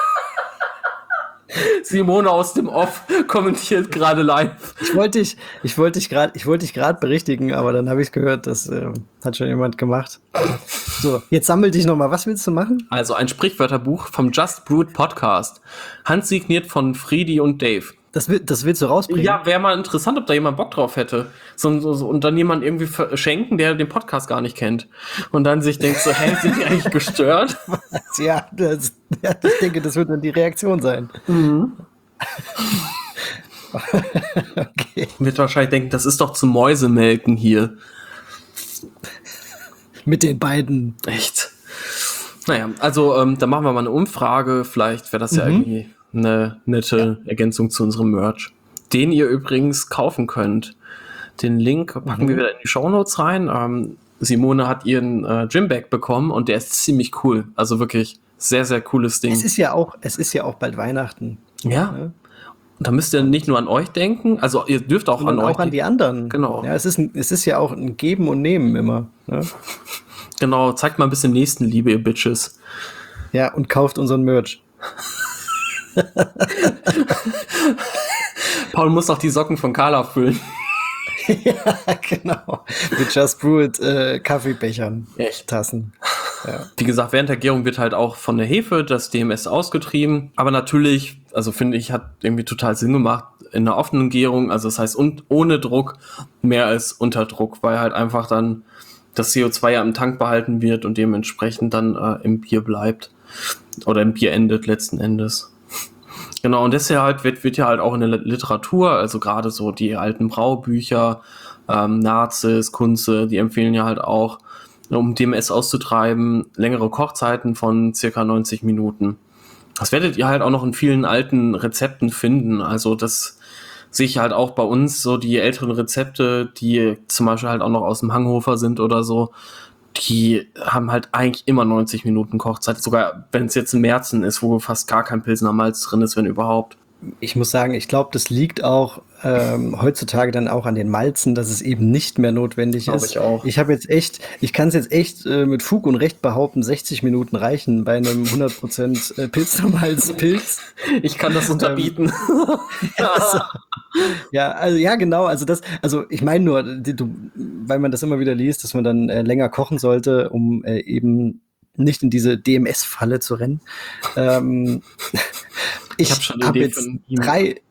Simone aus dem Off kommentiert gerade live. Ich wollte dich, ich wollte dich gerade, ich wollte dich gerade berichtigen, aber dann habe ich gehört, das äh, hat schon jemand gemacht. So, jetzt sammel dich noch mal. Was willst du machen? Also ein Sprichwörterbuch vom Just Brewed Podcast. Handsigniert von Friedi und Dave. Das, will, das willst du rausbringen? Ja, wäre mal interessant, ob da jemand Bock drauf hätte. So, so, so, und dann jemand irgendwie verschenken, der den Podcast gar nicht kennt. Und dann sich denkt so, hä, sind die eigentlich gestört? Ja, das, ja, ich denke, das wird dann die Reaktion sein. Okay. Wird wahrscheinlich denken, das ist doch zum Mäusemelken hier. Mit den beiden. Echt. Naja, also ähm, da machen wir mal eine Umfrage. Vielleicht wäre das ja Mhm. irgendwie eine nette ja. Ergänzung zu unserem Merch, den ihr übrigens kaufen könnt. Den Link packen mhm. wir wieder in die Shownotes rein. Ähm, Simone hat ihren äh, Gymbag bekommen und der ist ziemlich cool. Also wirklich sehr, sehr cooles Ding. Es ist ja auch, es ist ja auch bald Weihnachten. Ja. ja. Und da müsst ihr nicht nur an euch denken, also ihr dürft auch Sondern an euch auch an die anderen. Genau. Ja, es ist, ein, es ist ja auch ein Geben und Nehmen immer. Ne? Genau, zeigt mal ein bisschen Nächstenliebe, ihr Bitches. Ja, und kauft unseren Merch. Paul muss noch die Socken von Carla füllen. Ja, genau. Mit Just Brew It äh, Kaffeebechern. Echt? Tassen. Ja. Wie gesagt, während der Gärung wird halt auch von der Hefe das D M S ausgetrieben. Aber natürlich, also finde ich, hat irgendwie total Sinn gemacht in einer offenen Gärung. Also das heißt, und ohne Druck mehr als unter Druck, weil halt einfach dann das C O zwei ja im Tank behalten wird und dementsprechend dann äh, im Bier bleibt. Oder im Bier endet letzten Endes. Genau, und deshalb wird, wird ja halt auch in der Literatur, also gerade so die alten Braubücher, ähm, Nazis, Kunze, die empfehlen ja halt auch, um D M S auszutreiben, längere Kochzeiten von circa neunzig Minuten. Das werdet ihr halt auch noch in vielen alten Rezepten finden. Also das sehe ich halt auch bei uns, so die älteren Rezepte, die zum Beispiel halt auch noch aus dem Hanghofer sind oder so, die haben halt eigentlich immer neunzig Minuten Kochzeit. Sogar wenn es jetzt ein Märzen ist, wo fast gar kein Pilsner Malz drin ist, wenn überhaupt. Ich muss sagen, ich glaube, das liegt auch ähm, heutzutage dann auch an den Malzen, dass es eben nicht mehr notwendig Glaub ist. Ich auch. Ich habe jetzt echt, ich kann es jetzt echt äh, mit Fug und Recht behaupten, sechzig Minuten reichen bei einem hundert Prozent äh, Pilsner Malz Pilz. Ich kann das unterbieten. also, ja, also ja, genau. Also das, also ich meine nur, die, du, weil man das immer wieder liest, dass man dann äh, länger kochen sollte, um äh, eben nicht in diese D M S-Falle zu rennen. Ähm, Ich ich habe schon hab Idee jetzt drei.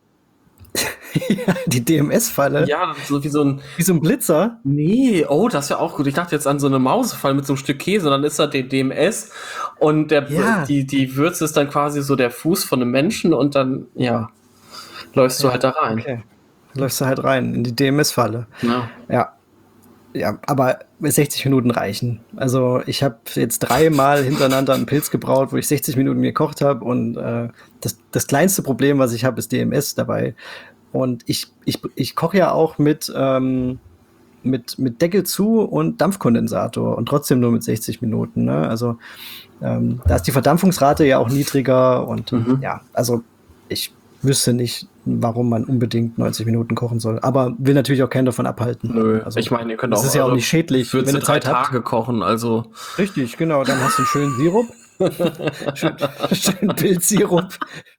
Ja, die D M S-Falle. Ja, so wie so ein. Wie so ein Blitzer. Nee, oh, das ist ja auch gut. Ich dachte jetzt an so eine Mausefall mit so einem Stück Käse, dann ist da der D M S und der, Ja. die, die Würze ist dann quasi so der Fuß von einem Menschen und dann, ja, läufst du Ja, halt da rein. Okay. Dann läufst du halt rein in die D M S-Falle. Ja. Ja. Ja, aber sechzig Minuten reichen. Also ich habe jetzt dreimal hintereinander einen Pilz gebraut, wo ich sechzig Minuten gekocht habe und äh, das, das kleinste Problem, was ich habe, ist D M S dabei. Und ich, ich, ich koche ja auch mit, ähm, mit, mit Deckel zu und Dampfkondensator und trotzdem nur mit sechzig Minuten. Ne? Also ähm, da ist die Verdampfungsrate ja auch niedriger und Mhm. ja, also ich wüsste nicht, warum man unbedingt neunzig Minuten kochen soll. Aber will natürlich auch keinen davon abhalten. Nö, Also, ich meine, ihr könnt das auch ist ja auch eure nicht schädlich, wenn Würze ihr drei Zeit habt. Tage kochen, also Richtig, genau. Dann hast du einen schönen Sirup. Schön, schönen Pilzsirup.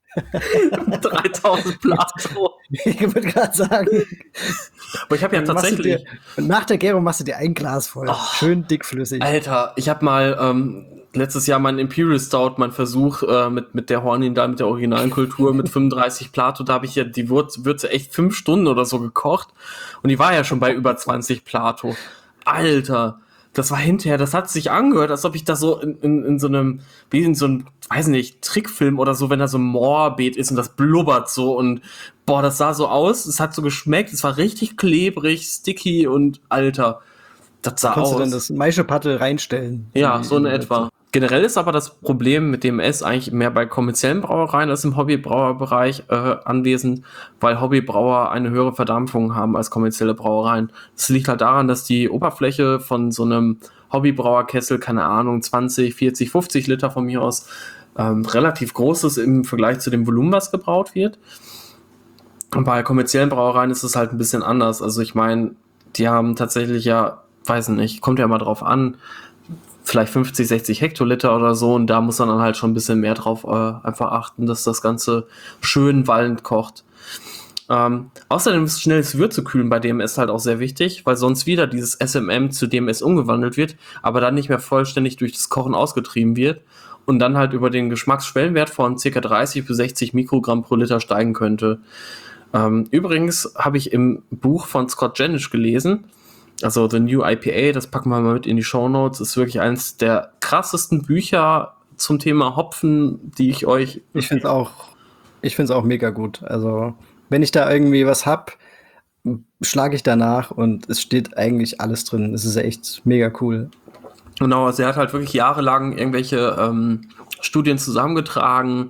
dreitausend Plato. Ich würde gerade sagen. Aber ich habe ja Dann machst du tatsächlich, Dir, nach der Gärung machst du dir ein Glas voll. Oh. Schön dickflüssig. Alter, ich habe mal ähm, letztes Jahr meinen Imperial Stout, mein Versuch äh, mit, mit der Hornin da, mit der originalen Kultur, mit fünfunddreißig Plato, da habe ich ja die Würze, Würze echt fünf Stunden oder so gekocht und die war ja schon bei über zwanzig Plato. Alter, das war hinterher, das hat sich angehört, als ob ich da so in, in, in so einem, wie in so einem, weiß nicht, Trickfilm oder so, wenn da so ein Moorbeet ist und das blubbert so und boah, das sah so aus, es hat so geschmeckt, es war richtig klebrig, sticky und Alter, das sah Konntest aus. du dann das Maischepatte reinstellen? Ja, Die- so in die- etwa. Generell ist aber das Problem mit D M S eigentlich mehr bei kommerziellen Brauereien als im Hobbybrauerbereich äh, anwesend, weil Hobbybrauer eine höhere Verdampfung haben als kommerzielle Brauereien. Das liegt halt daran, dass die Oberfläche von so einem Hobbybrauerkessel, keine Ahnung, zwanzig, vierzig, fünfzig Liter von mir aus, ähm, relativ groß ist im Vergleich zu dem Volumen, was gebraut wird. Und bei kommerziellen Brauereien ist es halt ein bisschen anders. Also ich meine, die haben tatsächlich ja, weiß nicht, kommt ja immer drauf an, vielleicht fünfzig, sechzig Hektoliter oder so und da muss man dann halt schon ein bisschen mehr drauf äh, einfach achten, dass das Ganze schön wallend kocht. Ähm, außerdem ist schnelles Würzekühlen bei D M S halt auch sehr wichtig, weil sonst wieder dieses S M M zu D M S umgewandelt wird, aber dann nicht mehr vollständig durch das Kochen ausgetrieben wird und dann halt über den Geschmacksschwellenwert von ca. dreißig bis sechzig Mikrogramm pro Liter steigen könnte. Ähm, übrigens habe ich im Buch von Scott Janisch gelesen, also The New I P A, das packen wir mal mit in die Shownotes, ist wirklich eines der krassesten Bücher zum Thema Hopfen, die ich euch... Ich finde es auch, ich find's auch mega gut. Also, wenn ich da irgendwie was hab, schlage ich danach und es steht eigentlich alles drin. Es ist echt mega cool. Genau, also er hat halt wirklich jahrelang irgendwelche ähm, Studien zusammengetragen,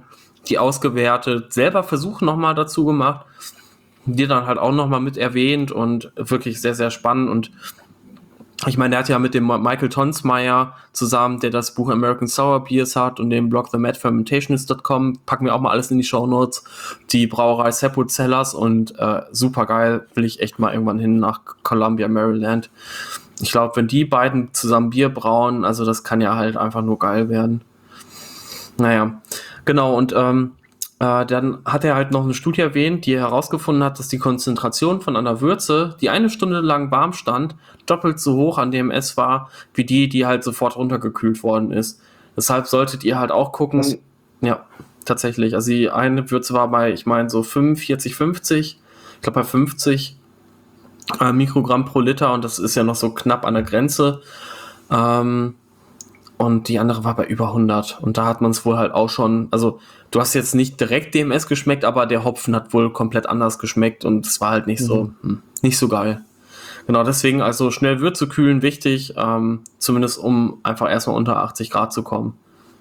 die ausgewertet, selber Versuche nochmal dazu gemacht, die dann halt auch nochmal mit erwähnt und wirklich sehr, sehr spannend. Und ich meine, der hat ja mit dem Michael Tonsmeyer zusammen, der das Buch American Sour Beers hat und den Blog the mad fermentationist dot com, packen wir auch mal alles in die Shownotes, die Brauerei Seppo Cellars und äh, super geil, will ich echt mal irgendwann hin nach Columbia, Maryland. Ich glaube, wenn die beiden zusammen Bier brauen, also das kann ja halt einfach nur geil werden. Naja, genau, und ähm, äh, dann hat er halt noch eine Studie erwähnt, die herausgefunden hat, dass die Konzentration von einer Würze, die eine Stunde lang warm stand, doppelt so hoch an D M S war, wie die, die halt sofort runtergekühlt worden ist. Deshalb solltet ihr halt auch gucken, Was? ja, tatsächlich, also die eine Würze war bei, ich meine, so fünfundvierzig, fünfzig, ich glaube bei fünfzig äh, Mikrogramm pro Liter und das ist ja noch so knapp an der Grenze. Ähm, und die andere war bei über hundert und da hat man es wohl halt auch schon, also du hast jetzt nicht direkt D M S geschmeckt, aber der Hopfen hat wohl komplett anders geschmeckt und es war halt nicht mhm. so hm, nicht so geil. Genau, deswegen also schnell Würze kühlen, wichtig, ähm, zumindest um einfach erstmal unter achtzig Grad zu kommen.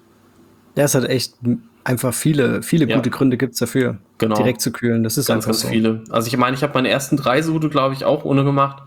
Ja, es hat echt einfach viele, viele ja. gute Gründe gibt's dafür, genau. direkt zu kühlen. Das ist ganz, ganz so. viele. Also ich meine, ich habe meine ersten drei Sude, glaube ich, auch ohne gemacht.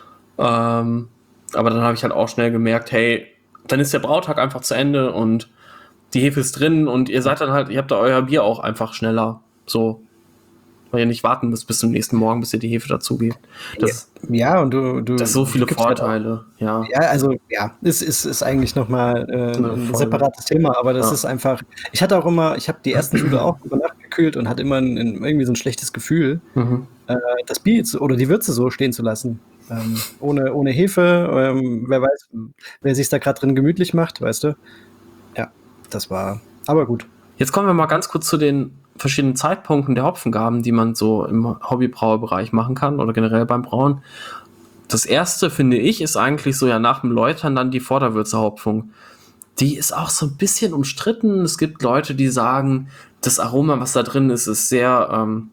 Ähm, aber dann habe ich halt auch schnell gemerkt, hey, dann ist der Brautag einfach zu Ende und die Hefe ist drin und ihr seid dann halt, ihr habt da euer Bier auch einfach schneller. So. Weil ihr nicht warten müsst bis zum nächsten Morgen, bis ihr die Hefe dazugebt. Das, ja, und du, du das ist so viele Vorteile. Halt ja. ja, also ja, es ist, ist, ist eigentlich nochmal äh, ein separates Thema, aber das ja. ist einfach, ich hatte auch immer, ich habe die ersten Sude auch über Nacht gekühlt und hatte immer ein, ein, irgendwie so ein schlechtes Gefühl, mhm. äh, das Bier oder die Würze so stehen zu lassen. Ähm, ohne, ohne Hefe, ähm, wer weiß, wer sich da gerade drin gemütlich macht, weißt du. Ja, das war, aber gut. Jetzt kommen wir mal ganz kurz zu den verschiedenen Zeitpunkten der Hopfengaben, die man so im Hobbybrauerbereich machen kann oder generell beim Brauen. Das erste, finde ich, ist eigentlich so ja nach dem Läutern dann die Vorderwürzehopfung. Die ist auch so ein bisschen umstritten. Es gibt Leute, die sagen, das Aroma, was da drin ist, ist sehr, ähm,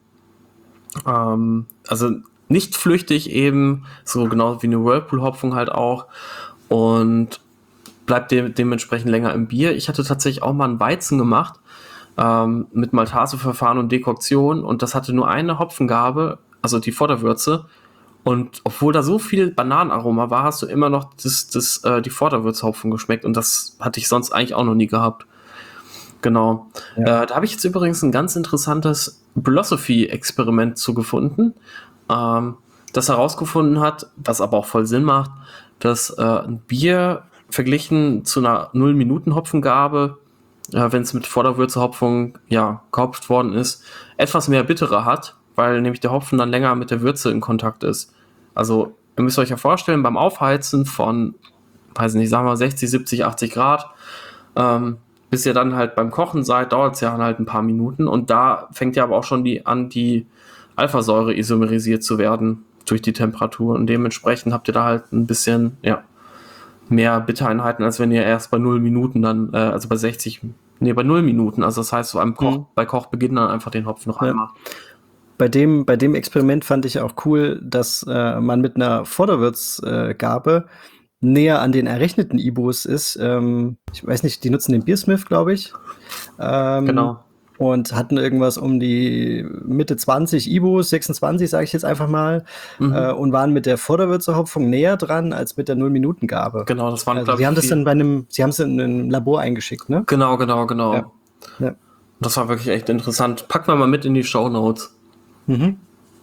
ähm, also nicht flüchtig eben, so genau wie eine Whirlpool-Hopfung halt auch und bleibt de- dementsprechend länger im Bier. Ich hatte tatsächlich auch mal einen Weizen gemacht, ähm, mit Maltaseverfahren und Dekoktion und das hatte nur eine Hopfengabe, also die Vorderwürze und obwohl da so viel Bananenaroma war, hast du immer noch das, das, äh, die Vorderwürzehopfung geschmeckt und das hatte ich sonst eigentlich auch noch nie gehabt. Genau. Ja. Äh, da habe ich jetzt übrigens ein ganz interessantes Philosophy-Experiment zu gefunden, ähm, das herausgefunden hat, was aber auch voll Sinn macht, dass äh, ein Bier verglichen zu einer null-Minuten-Hopfengabe, äh, wenn es mit Vorderwürzehopfung ja, gehopft worden ist, etwas mehr Bittere hat, weil nämlich der Hopfen dann länger mit der Würze in Kontakt ist. Also ihr müsst euch ja vorstellen, beim Aufheizen von, weiß nicht, sagen wir sechzig, siebzig, achtzig Grad, ähm, bis ihr dann halt beim Kochen seid, dauert es ja halt ein paar Minuten und da fängt ja aber auch schon die an, die Alphasäure isomerisiert zu werden durch die Temperatur und dementsprechend habt ihr da halt ein bisschen, ja, mehr Bittereinheiten, als wenn ihr erst bei null Minuten dann, äh, also bei sechzig, nee, bei null Minuten, also das heißt, so einem Koch, mhm. bei Kochbeginn dann einfach den Hopfen noch ja. einmal. Bei dem, bei dem Experiment fand ich auch cool, dass äh, man mit einer Vorderwürzgabe äh, näher an den errechneten I B Us ist. Ähm, ich weiß nicht, die nutzen den Beersmith, glaube ich. Ähm, genau. Und hatten irgendwas um die Mitte zwanzig I B Us, sechsundzwanzig sage ich jetzt einfach mal, mhm. äh, und waren mit der Vorderwürzehopfung näher dran als mit der null-Minuten-Gabe. Genau, das waren, also, sie haben das dann bei einem, sie haben es in ein Labor eingeschickt, ne? Genau, genau, genau. Ja. Ja. Das war wirklich echt interessant. Packen wir mal mit in die Shownotes. Mhm.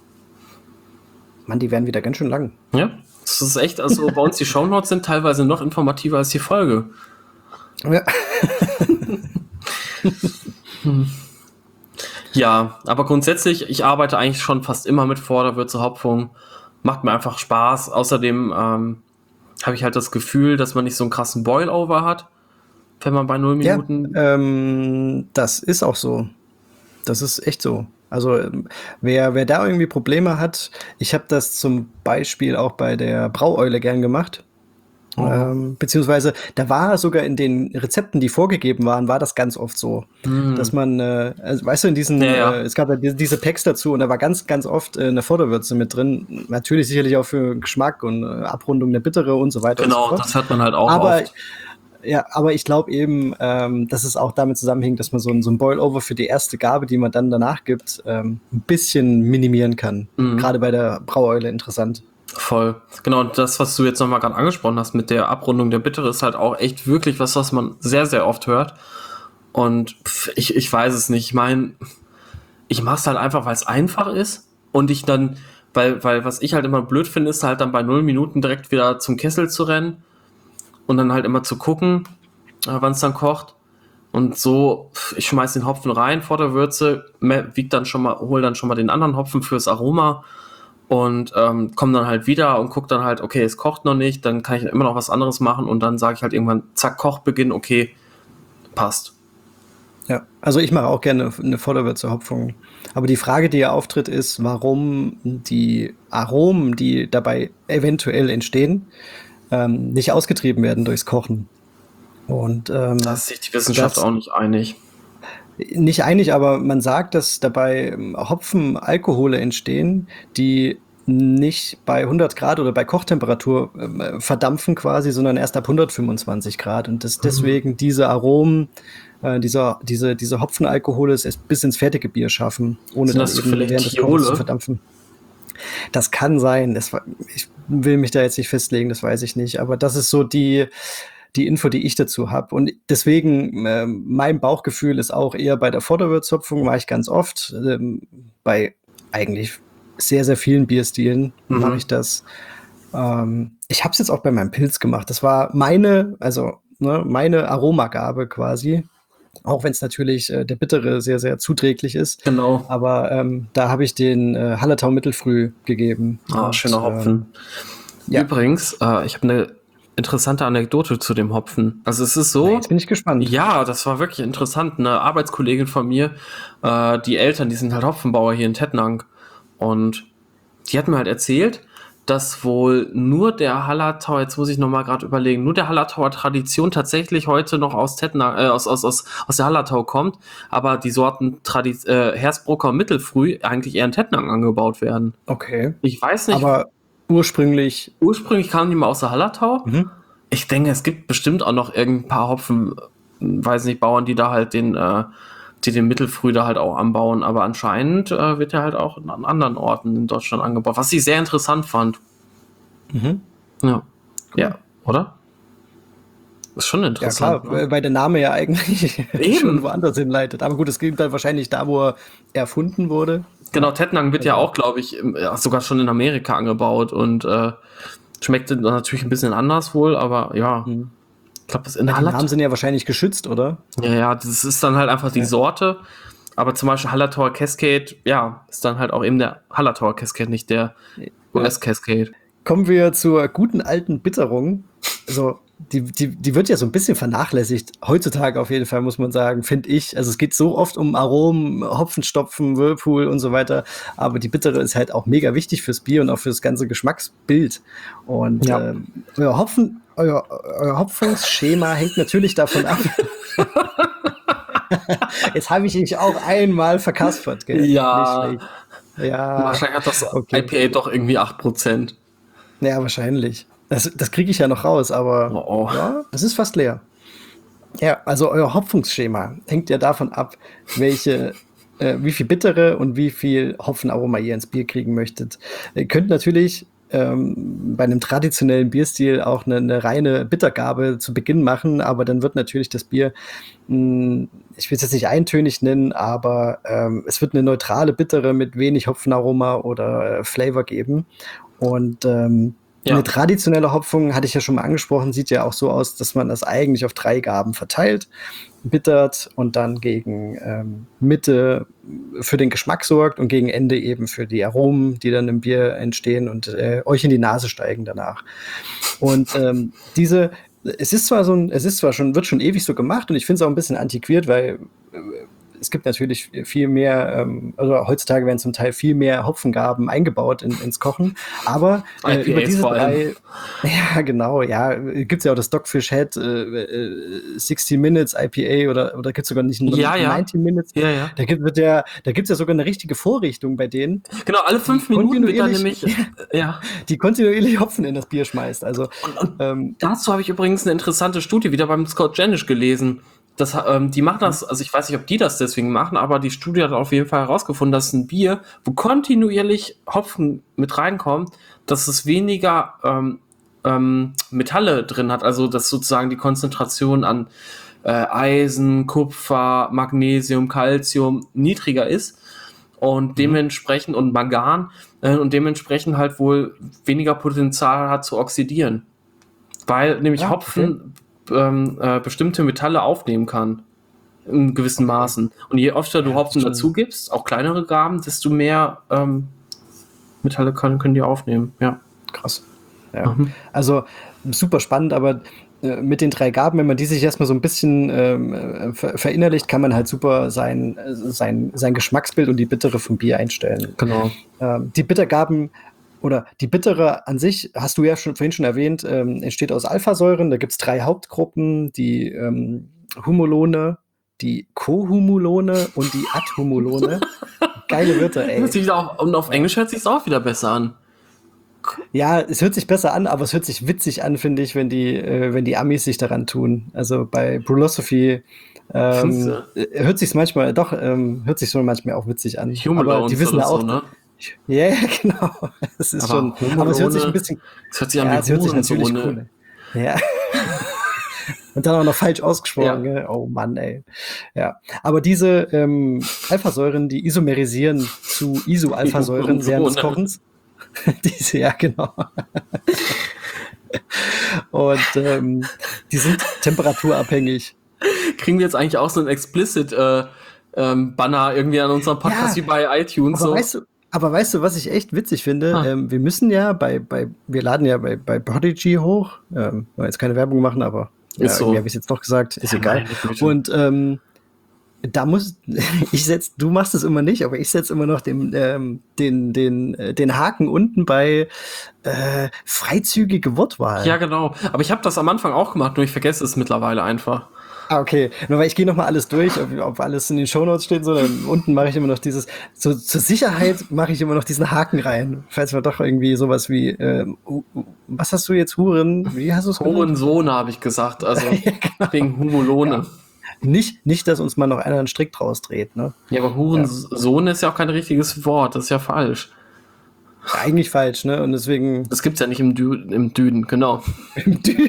Mann, die werden wieder ganz schön lang. Ja, das ist echt, also bei uns die Shownotes sind teilweise noch informativer als die Folge. Ja. hm. Ja, aber grundsätzlich, ich arbeite eigentlich schon fast immer mit Vorderwürzehopfung. Macht mir einfach Spaß. Außerdem ähm, habe ich halt das Gefühl, dass man nicht so einen krassen Boil-Over hat, wenn man bei null Minuten... Ja, ähm, das ist auch so. Das ist echt so. Also wer, wer da irgendwie Probleme hat, ich habe das zum Beispiel auch bei der Braueule gern gemacht. Oh. Ähm, beziehungsweise, da war sogar in den Rezepten, die vorgegeben waren, war das ganz oft so, mm. dass man, äh, also, weißt du, in diesen, ja, ja. Äh, es gab ja diese, diese Packs dazu und da war ganz, ganz oft äh, eine Vorderwürze mit drin. Natürlich sicherlich auch für Geschmack und äh, Abrundung der Bittere und so weiter. Genau, und so fort. Das hört man halt auch Aber oft. Ja, aber ich glaube eben, ähm, dass es auch damit zusammenhängt, dass man so ein, so ein Boil-Over für die erste Gabe, die man dann danach gibt, ähm, ein bisschen minimieren kann. Mhm. Gerade bei der Braueule interessant. Voll. Genau, und das, was du jetzt nochmal gerade angesprochen hast mit der Abrundung der Bittere, ist halt auch echt wirklich was, was man sehr, sehr oft hört. Und pff, ich, ich weiß es nicht. Ich meine, ich mache es halt einfach, weil es einfach ist und ich dann, weil, weil was ich halt immer blöd finde, ist halt dann bei null Minuten direkt wieder zum Kessel zu rennen und dann halt immer zu gucken, äh, wann es dann kocht. Und so, pff, ich schmeiß den Hopfen rein vor der Würze, me- wieg dann schon mal, hol dann schon mal den anderen Hopfen fürs Aroma und ähm, komm dann halt wieder und guck dann halt, okay, es kocht noch nicht, dann kann ich immer noch was anderes machen und dann sage ich halt irgendwann, zack, Kochbeginn, okay, passt. Ja, also ich mache auch gerne eine Vorderwürze-Hopfung. Aber die Frage, die ja auftritt, ist, warum die Aromen, die dabei eventuell entstehen, ähm, nicht ausgetrieben werden durchs Kochen. Und ähm, Da ist sich die Wissenschaft das- auch nicht einig. nicht einig, aber man sagt, dass dabei ähm, Hopfenalkohole entstehen, die nicht bei hundert Grad oder bei Kochtemperatur ähm, äh, verdampfen quasi, sondern erst ab hundertfünfundzwanzig Grad. Und dass deswegen diese Aromen, äh, dieser, diese, diese Hopfenalkohole es erst bis ins fertige Bier schaffen, ohne Sind dann das eben vielleicht während des Thiole? Kochens zu verdampfen. Das kann sein. Das war, ich will mich da jetzt nicht festlegen, das weiß ich nicht. Aber das ist so die, die Info, die ich dazu habe. Und deswegen, ähm, mein Bauchgefühl ist auch eher bei der Vorderwürzhopfung, mache ich ganz oft. Ähm, bei eigentlich sehr, sehr vielen Bierstilen Mhm. mache ich das. Ähm, ich habe es jetzt auch bei meinem Pilz gemacht. Das war meine, also ne, meine Aromagabe quasi. Auch wenn es natürlich äh, der Bittere sehr, sehr zuträglich ist. Genau. Aber ähm, da habe ich den äh, Hallertau Mittelfrüh gegeben. Ah, Und, schöner Hopfen. Ähm, ja. Übrigens, äh, ich habe eine interessante Anekdote zu dem Hopfen. Also es ist so, Jetzt bin ich gespannt. ja, das war wirklich interessant. Eine Arbeitskollegin von mir, äh, die Eltern, die sind halt Hopfenbauer hier in Tettnang. Und die hat mir halt erzählt, dass wohl nur der Hallertauer, jetzt muss ich nochmal gerade überlegen, nur der Hallertauer Tradition tatsächlich heute noch aus Tettnang, äh, aus, aus, aus, aus der Hallertau kommt, aber die Sorten Tradi äh, Hersbrucker und Mittelfrüh eigentlich eher in Tettnang angebaut werden. Okay. Ich weiß nicht, Aber ursprünglich. ursprünglich kamen die mal aus der Hallertau. Mhm. Ich denke, es gibt bestimmt auch noch irgendein paar Hopfen, weiß nicht, Bauern, die da halt den, äh, die den Mittelfrüh da halt auch anbauen, aber anscheinend äh, wird er halt auch an anderen Orten in Deutschland angebaut, was ich sehr interessant fand. Mhm. Ja. Ja, oder? Ist schon Ja, interessant. klar, ne? weil der Name ja eigentlich Eben. schon woanders hinleitet. Aber gut, es gilt dann wahrscheinlich da, wo er erfunden wurde. Genau, Tettnang wird ja Also- auch, glaube ich, im- ja, sogar schon in Amerika angebaut und äh, schmeckt dann natürlich ein bisschen anders wohl, aber ja, Mhm. ich glaube, das in Die der Namen Hallertau. sind ja wahrscheinlich geschützt, oder? Ja, ja, das ist dann halt einfach die Ja. Sorte. Aber zum Beispiel Hallertauer Cascade, ja, ist dann halt auch eben der Hallertauer Cascade, nicht der U S Cascade. Kommen wir zur guten alten Bitterung. Also, die, die, die wird ja so ein bisschen vernachlässigt. Heutzutage auf jeden Fall, muss man sagen, finde ich. Also, es geht so oft um Aromen, Hopfenstopfen, Whirlpool und so weiter. Aber die Bittere ist halt auch mega wichtig fürs Bier und auch fürs ganze Geschmacksbild. Und Ja. ähm, euer, Hopfen, euer, euer Hopfungsschema hängt natürlich davon ab. Jetzt habe ich mich auch einmal verkaspert, gell? Ja. Nicht schlecht. Ja. Wahrscheinlich hat das okay. I P A doch irgendwie acht Prozent. Ja, wahrscheinlich. Das, das kriege ich ja noch raus, aber Oh, oh. ja, es ist fast leer. Ja, also euer Hopfungsschema hängt ja davon ab, welche, äh, wie viel bittere und wie viel Hopfenaroma ihr ins Bier kriegen möchtet. Ihr könnt natürlich ähm, bei einem traditionellen Bierstil auch eine, eine reine Bittergabe zu Beginn machen, aber dann wird natürlich das Bier, mh, ich will es jetzt nicht eintönig nennen, aber ähm, es wird eine neutrale Bittere mit wenig Hopfenaroma oder äh, Flavor geben. Und ähm, Ja. eine traditionelle Hopfung, hatte ich ja schon mal angesprochen, sieht ja auch so aus, dass man das eigentlich auf drei Gaben verteilt, bittert und dann gegen ähm, Mitte für den Geschmack sorgt und gegen Ende eben für die Aromen, die dann im Bier entstehen und äh, euch in die Nase steigen danach. Und ähm, diese, es ist zwar so ein, es ist zwar schon, wird schon ewig so gemacht und ich finde es auch ein bisschen antiquiert, weil äh, es gibt natürlich viel mehr, ähm, also heutzutage werden zum Teil viel mehr Hopfengaben eingebaut in, ins Kochen, aber äh, über diese vor allem. drei, ja genau, ja, gibt es ja auch das Dogfish Head, äh, äh, sixty Minutes I P A oder, oder gibt es sogar nicht ein Ja, ja. ninety Minutes? Ja, ja. Da gibt wird ja, da gibt's ja sogar eine richtige Vorrichtung bei denen, Genau, alle fünf Minuten wird dann nämlich, kontinuierlich- ja. die kontinuierlich Hopfen in das Bier schmeißt. Also Und, und ähm, dazu habe ich übrigens eine interessante Studie wieder beim Scott Janisch gelesen. Das, ähm, die machen das, also ich weiß nicht, ob die das deswegen machen, aber die Studie hat auf jeden Fall herausgefunden, dass ein Bier, wo kontinuierlich Hopfen mit reinkommt, dass es weniger ähm, ähm, Metalle drin hat, also dass sozusagen die Konzentration an äh, Eisen, Kupfer, Magnesium, Calcium niedriger ist und dementsprechend und Mangan äh, und dementsprechend halt wohl weniger Potenzial hat zu oxidieren, weil nämlich Ah, Hopfen ähm, äh, bestimmte Metalle aufnehmen kann in gewissen Maßen. Und je öfter du Ja, Hopfen schon. dazu gibst, auch kleinere Gaben, desto mehr ähm, Metalle können, können die aufnehmen. Ja. krass. Ja. Mhm. Also super spannend, aber äh, mit den drei Gaben, wenn man die sich erstmal so ein bisschen ähm, äh, ver verinnerlicht, kann man halt super sein, äh, sein, sein Geschmacksbild und die Bittere vom Bier einstellen. Genau. Ähm, die Bittergaben oder die Bittere an sich, hast du ja schon vorhin schon erwähnt, ähm, entsteht aus Alphasäuren. Da gibt es drei Hauptgruppen, die ähm, Humulone, die Kohumulone und die Adhumulone. Geile Wörter, ey. Das sieht auch, und auf Englisch hört sich es auch wieder besser an. Ja, es hört sich besser an, aber es hört sich witzig an, finde ich, wenn die, äh, wenn die Amis sich daran tun. Also bei Brulosophy ähm, Findest äh, hört sich manchmal, doch, ähm, hört sich so manchmal auch witzig an. Aber die wissen oder ja auch, so, ne? ja, ja, genau. Es ist Aber schon, aber es hört sich ein Humulone, bisschen, Es hört sich an ja, wie es hört sich natürlich Hurensohne. cool. Ja. Und dann auch noch falsch ausgesprochen. Ja. Gell? Oh Mann, ey. Ja. Aber diese ähm, Alphasäuren, die isomerisieren zu Isoalphasäuren während des Humulone. Kochens. Diese, ja, genau. Und ähm, die sind temperaturabhängig. Kriegen wir jetzt eigentlich auch so ein explicit äh, ähm, Banner irgendwie an unserem Podcast Ja, wie bei iTunes? Aber So. weißt du, aber weißt du, was ich echt witzig finde? Ah. Ähm, wir müssen ja bei, bei, wir laden ja bei, bei Prodigy hoch. Ähm, wollen jetzt keine Werbung machen, aber ja, Ist so. irgendwie habe ich es jetzt doch gesagt, ist Ja, egal. meine Güte. Und ähm, da muss, ich setz, du machst es immer nicht, aber ich setze immer noch den, ähm, den, den, äh, den Haken unten bei äh, freizügige Wortwahl. Ja, genau. Aber ich habe das am Anfang auch gemacht, nur ich vergesse es mittlerweile einfach. Ah, okay. Nur weil ich gehe noch mal alles durch, ob, ob alles in den Shownotes steht, so, dann unten mache ich immer noch dieses, so, zur Sicherheit mache ich immer noch diesen Haken rein, falls wir doch irgendwie sowas wie, ähm, uh, uh, was hast du jetzt, Huren, wie hast du es genannt? Hurensohne habe ich gesagt, also Ja, genau. wegen Humulone. Nicht, nicht, dass uns mal noch einer einen Strick draus dreht, ne? Ja, aber Hurensohne ist ja auch kein richtiges Wort, das ist ja falsch. Ja, eigentlich falsch, ne? Und deswegen Das gibt's ja nicht im, Dü im Düden, genau. im Düden.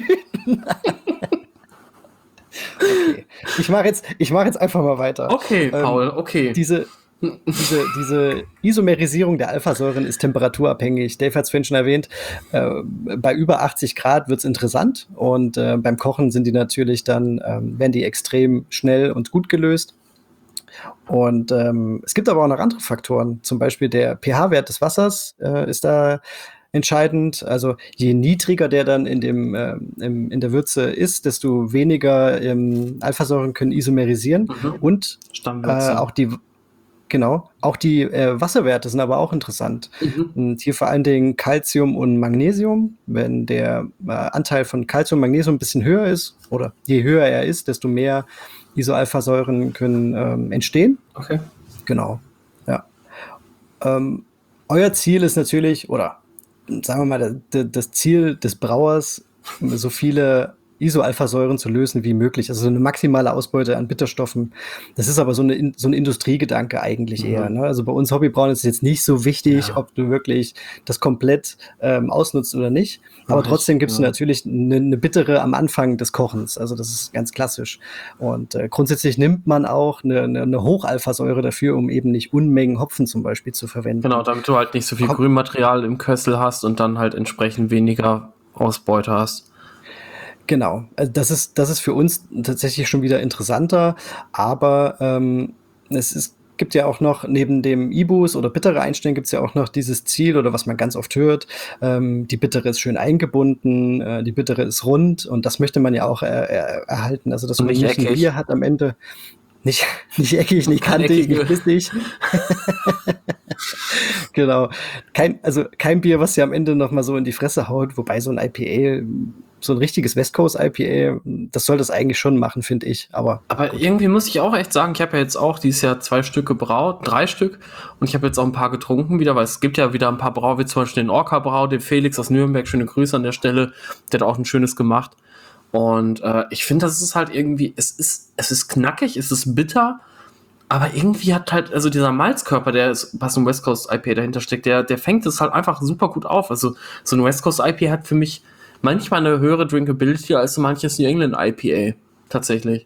Okay. Ich mache jetzt, ich mache jetzt einfach mal weiter. Okay, Ähm, Paul, okay. Diese, diese, diese Isomerisierung der Alphasäuren ist temperaturabhängig. Dave hat es vorhin schon erwähnt. Äh, bei über achtzig Grad wird es interessant und äh, beim Kochen sind die natürlich dann, ähm, werden die extrem schnell und gut gelöst. Und ähm, es gibt aber auch noch andere Faktoren. Zum Beispiel der pH-Wert des Wassers äh, ist da entscheidend. Also je niedriger der dann in, dem, äh, im, in der Würze ist, desto weniger ähm, Alphasäuren können isomerisieren. Mhm. Und äh, Stammwürze. auch die Genau, auch die äh, Wasserwerte sind aber auch interessant. Mhm. Und hier vor allen Dingen Calcium und Magnesium. Wenn der äh, Anteil von Calcium und Magnesium ein bisschen höher ist, oder je höher er ist, desto mehr Isoalphasäuren können ähm, entstehen. Okay. Genau, ja. Ähm, euer Ziel ist natürlich, oder sagen wir mal, das, das Ziel des Brauers, so viele Isoalphasäuren zu lösen wie möglich. Also so eine maximale Ausbeute an Bitterstoffen. Das ist aber so, eine, so ein Industriegedanke eigentlich Mhm. eher. Ne? Also bei uns Hobbybrauen ist es jetzt nicht so wichtig, Ja. ob du wirklich das komplett ähm, ausnutzt oder nicht. Aber Mach ich, trotzdem gibst ja. du natürlich eine, eine bittere am Anfang des Kochens. Also das ist ganz klassisch. Und äh, grundsätzlich nimmt man auch eine, eine, eine Hochalphasäure dafür, um eben nicht Unmengen Hopfen zum Beispiel zu verwenden. Genau, damit du halt nicht so viel Komm. Grünmaterial im Kössel hast und dann halt entsprechend weniger Ausbeute hast. Genau, also das ist, das ist für uns tatsächlich schon wieder interessanter, aber ähm, es ist, gibt ja auch noch, neben dem I B Us oder bittere Einstellen, gibt es ja auch noch dieses Ziel oder was man ganz oft hört, ähm, die bittere ist schön eingebunden, äh, die bittere ist rund und das möchte man ja auch äh, er, erhalten, also dass Und man nicht nicht ein eckig. Bier hat am Ende. Nicht, nicht eckig, nicht kantig, Eckige. nicht bissig. Genau. Kein, also kein Bier, was dir am Ende noch mal so in die Fresse haut, wobei so ein I P A, so ein richtiges West Coast I P A, das soll das eigentlich schon machen, finde ich. Aber Aber irgendwie muss ich auch echt sagen, ich habe ja jetzt auch dieses Jahr zwei Stück gebraut, drei Stück, und ich habe jetzt auch ein paar getrunken wieder, weil es gibt ja wieder ein paar Brau, wie zum Beispiel den Orca Brau, den Felix aus Nürnberg, schöne Grüße an der Stelle, der hat auch ein schönes gemacht. Und äh, ich finde, das ist halt irgendwie, es ist, es ist knackig, es ist bitter, aber irgendwie hat halt, also dieser Malzkörper, der ist, was so ein West Coast I P A dahinter steckt, der, der fängt es halt einfach super gut auf. Also so ein West Coast I P A hat für mich manchmal eine höhere Drinkability als so manches New England I P A. Tatsächlich.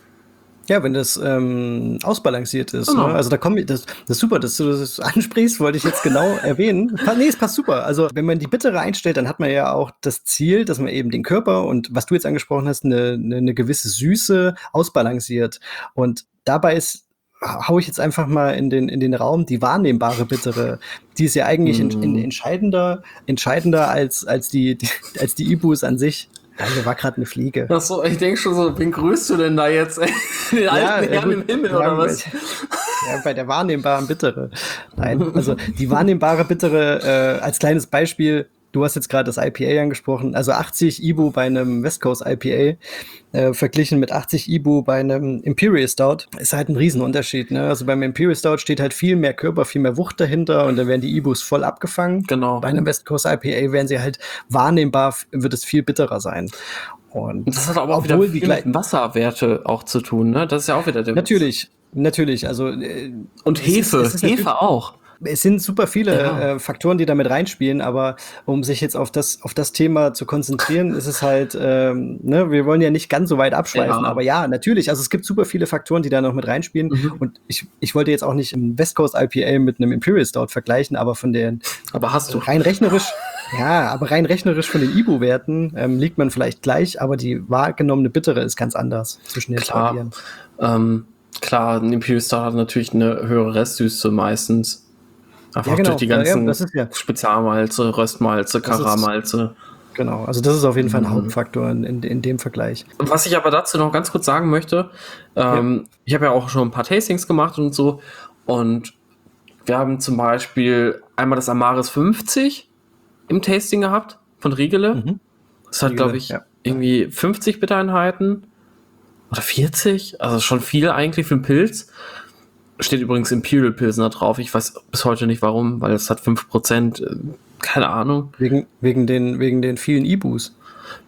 ja, wenn das ähm, ausbalanciert ist. Genau. Ne? Also da kommt das, das ist super, dass du das ansprichst, wollte ich jetzt genau erwähnen. Pa- Nee, es passt super. Also wenn man die Bittere einstellt, dann hat man ja auch das Ziel, dass man eben den Körper und was du jetzt angesprochen hast, eine, eine, eine gewisse Süße ausbalanciert. Und dabei ist hau ich jetzt einfach mal in den, in den Raum, die wahrnehmbare Bittere, die ist ja eigentlich in, in, entscheidender, entscheidender als, als die, die, als die I B Us an sich. Ja, hier war gerade eine Fliege. Achso, ich denke schon so, wen grüßt du denn da jetzt? Den alten Herrn im Himmel ja, oder was? Ja, bei der wahrnehmbaren Bittere. Nein, also die wahrnehmbare Bittere, äh, als kleines Beispiel, du hast jetzt gerade das I P A angesprochen, also achtzig I B U bei einem West Coast I P A äh, verglichen mit achtzig I B U bei einem Imperial Stout ist halt ein Riesenunterschied. Ne? Also beim Imperial Stout steht halt viel mehr Körper, viel mehr Wucht dahinter und dann werden die I B Us voll abgefangen. Genau. Bei einem West Coast I P A werden sie halt wahrnehmbar, wird es viel bitterer sein. Und Und das hat aber auch obwohl wieder die viel gleich- mit Wasserwerte auch zu tun, ne? Das ist ja auch wieder der Natürlich, natürlich. Also äh, Und es ist- Hefe, es ist natürlich- Hefe auch. Es sind super viele Ja. äh, Faktoren, die damit reinspielen, aber um sich jetzt auf das, auf das Thema zu konzentrieren, ist es halt, ähm, ne, wir wollen ja nicht ganz so weit abschweifen, Ja. aber ja, natürlich, also es gibt super viele Faktoren, die da noch mit reinspielen Mhm. und ich, ich wollte jetzt auch nicht im West Coast I P A mit einem Imperial Stout vergleichen, aber von den Aber hast du. rein rechnerisch, ja, aber rein rechnerisch von den I B U-Werten ähm, liegt man vielleicht gleich, aber die wahrgenommene Bittere ist ganz anders zwischen den zwei Klar. Bieren. Ähm, klar, ein Imperial Stout hat natürlich eine höhere Restsüße meistens. Einfach Ja, genau. durch die Ja, ja, ganzen das ist ja- Spezialmalze, Röstmalze, Das ist- Karamalze. Genau, also das ist auf jeden Fall ein Mhm. Hauptfaktor in, in, in dem Vergleich. Was ich aber dazu noch ganz kurz sagen möchte, ähm, ich habe ja auch schon ein paar Tastings gemacht und so, und wir haben zum Beispiel einmal das Amaris fünfzig im Tasting gehabt von Riegele. Mhm. Das hat, Riegele, glaube ich, ja. irgendwie fünfzig Bittereinheiten oder vierzig, also schon viel eigentlich für einen Pilz. Steht übrigens Imperial Pilsner drauf. Ich weiß bis heute nicht warum, weil es hat fünf Prozent, äh, keine Ahnung. Wegen, wegen, den, wegen den vielen I B Us.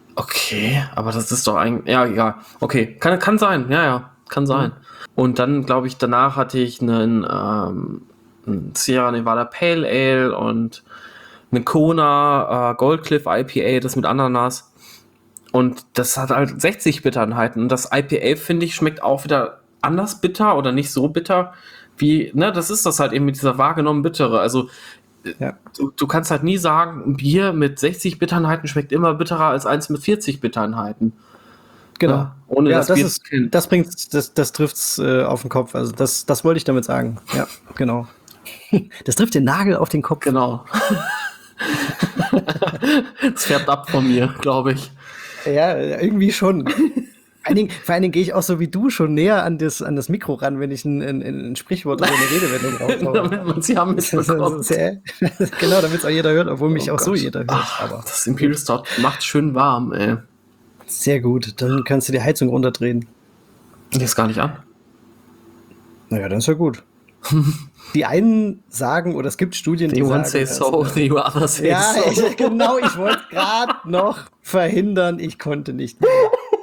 Okay, aber das ist doch eigentlich, ja, egal. Okay, kann, kann sein, ja, ja, kann sein. Und dann, glaube ich, danach hatte ich einen, ähm, einen Sierra Nevada Pale Ale und einen Kona äh, Gold Cliff I P A, das mit Ananas. Und das hat halt sechzig Bittereinheiten. Und das I P A, finde ich, schmeckt auch wieder anders bitter oder nicht so bitter wie, ne, das ist das halt eben mit dieser wahrgenommenen Bittere. Also Ja. du, du kannst halt nie sagen, ein Bier mit sechzig Bittereinheiten schmeckt immer bitterer als eins mit vierzig Bittereinheiten. Genau. Ja, ohne ja, das das, Bier ist, zu kennen. das bringt's, das, das trifft's äh, auf den Kopf. Also das, das wollte ich damit sagen. Ja, genau. Das trifft den Nagel auf den Kopf. Genau. Das färbt ab von mir, glaube ich. Ja, irgendwie schon. Vor allen Dingen, vor allen Dingen gehe ich auch so wie du schon näher an das, an das Mikro ran, wenn ich ein, ein, ein Sprichwort oder eine Redewendung raushaue. Damit man sie haben Das ist mitbekommt. sehr- Genau, damit es auch jeder hört, obwohl mich Oh auch so Gott. jeder hört. Ach, Aber das Imperial Stout macht schön warm, ey. sehr gut. Dann kannst du die Heizung runterdrehen. Die ist gar nicht an. Naja, dann ist ja gut. Die einen sagen, oder es gibt Studien, die The one sagen, say dass, so, äh, the other say ja, so. ich, genau, ich wollte gerade noch verhindern, ich konnte nicht mehr.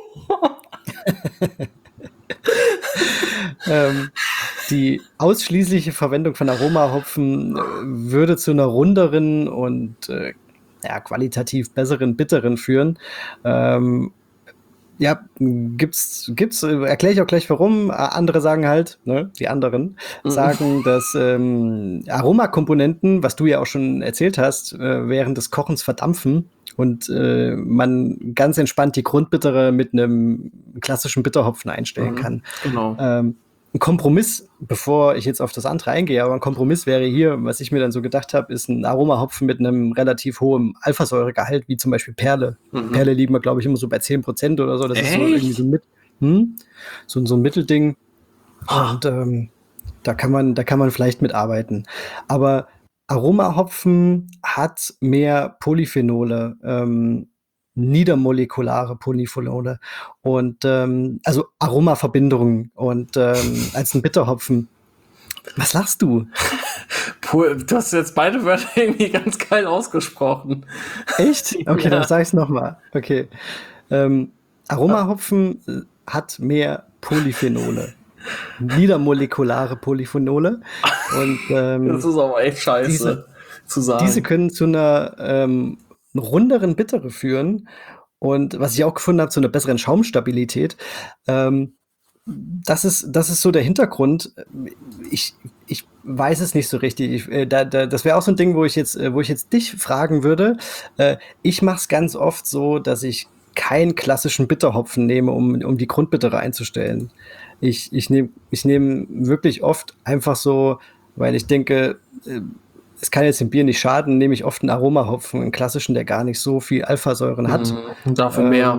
ähm, die ausschließliche Verwendung von Aromahopfen äh, würde zu einer runderen und äh, ja, qualitativ besseren Bitteren führen. Ähm, ja, gibt's, gibt's, äh, erkläre ich auch gleich warum. Äh, Andere sagen halt, ne, die anderen Mhm. sagen, dass ähm, Aromakomponenten, was du ja auch schon erzählt hast, äh, während des Kochens verdampfen und äh, man ganz entspannt die Grundbittere mit einem klassischen Bitterhopfen einstellen Mhm. kann. Genau. Ähm, ein Kompromiss, bevor ich jetzt auf das andere eingehe, aber ein Kompromiss wäre hier, was ich mir dann so gedacht habe, ist ein Aromahopfen mit einem relativ hohen Alphasäuregehalt, wie zum Beispiel Perle. Mhm. Perle liegen wir, glaube ich, immer so bei zehn Prozent oder so. Das ist so Echt? irgendwie so, mit, hm? so, so ein Mittelding. Und ähm, da kann man, da kann man vielleicht mitarbeiten. Aber Aromahopfen hat mehr Polyphenole, ähm, niedermolekulare Polyphenole und ähm, also Aromaverbindungen und ähm, als ein Bitterhopfen. Was lachst du? Pol- Du hast jetzt beide Wörter irgendwie ganz geil ausgesprochen. Echt? Okay, Ja. dann sag ich's nochmal. Okay. Ähm, Aromahopfen äh, hat mehr Polyphenole. Niedermolekulare Polyphenole. Und ähm, Das ist aber echt scheiße diese- zu sagen. diese können zu einer ähm, runderen Bittere führen. Und was ich auch gefunden habe, zu einer besseren Schaumstabilität. Ähm, das ist, das ist so der Hintergrund. Ich, ich weiß es nicht so richtig. Ich, äh, da, da, das wäre auch so ein Ding, wo ich jetzt, äh, wo ich jetzt dich fragen würde. Äh, ich mache es ganz oft so, dass ich keinen klassischen Bitterhopfen nehme, um, um die Grundbittere einzustellen. Ich, ich nehme ich nehm wirklich oft einfach so, weil ich denke, äh, es kann jetzt dem Bier nicht schaden, nehme ich oft einen Aromahopfen, einen klassischen, der gar nicht so viel Alphasäuren hat. Mhm. Und dafür Ähm, mehr.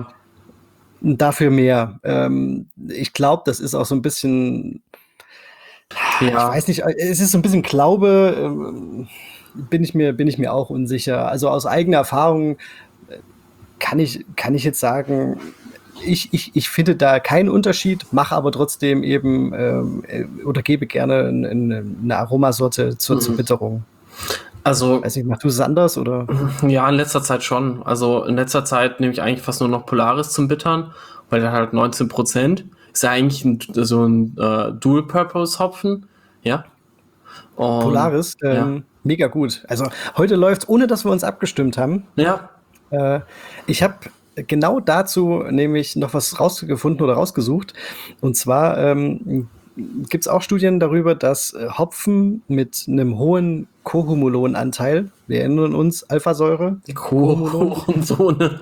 Dafür mehr. Ähm, ich glaube, das ist auch so ein bisschen, ich Ja. weiß nicht, es ist so ein bisschen Glaube, ähm, bin ich mir, bin ich mir auch unsicher. Also aus eigener Erfahrung äh, kann ich, kann ich jetzt sagen, ich, ich, ich finde da keinen Unterschied, mache aber trotzdem eben ähm, äh, oder gebe gerne eine, eine Aromasorte zur, zur Mhm. Bitterung. Also, Weiß nicht, machst du es anders oder? ja, in letzter Zeit schon. Also, in letzter Zeit nehme ich eigentlich fast nur noch Polaris zum Bittern, weil der hat halt neunzehn Prozent. Ist ja eigentlich ein, so ein äh, Dual-Purpose-Hopfen. Ja. Und, Polaris, ähm, mega gut. Also heute läuft's, ohne dass wir uns abgestimmt haben. Ja. Äh, ich habe genau dazu nämlich noch was rausgefunden oder rausgesucht. Und zwar ähm, gibt es auch Studien darüber, dass äh, Hopfen mit einem hohen Kohumulonanteil, wir erinnern uns, Alphasäure, Die Kohumulon. Kuhhornsohne.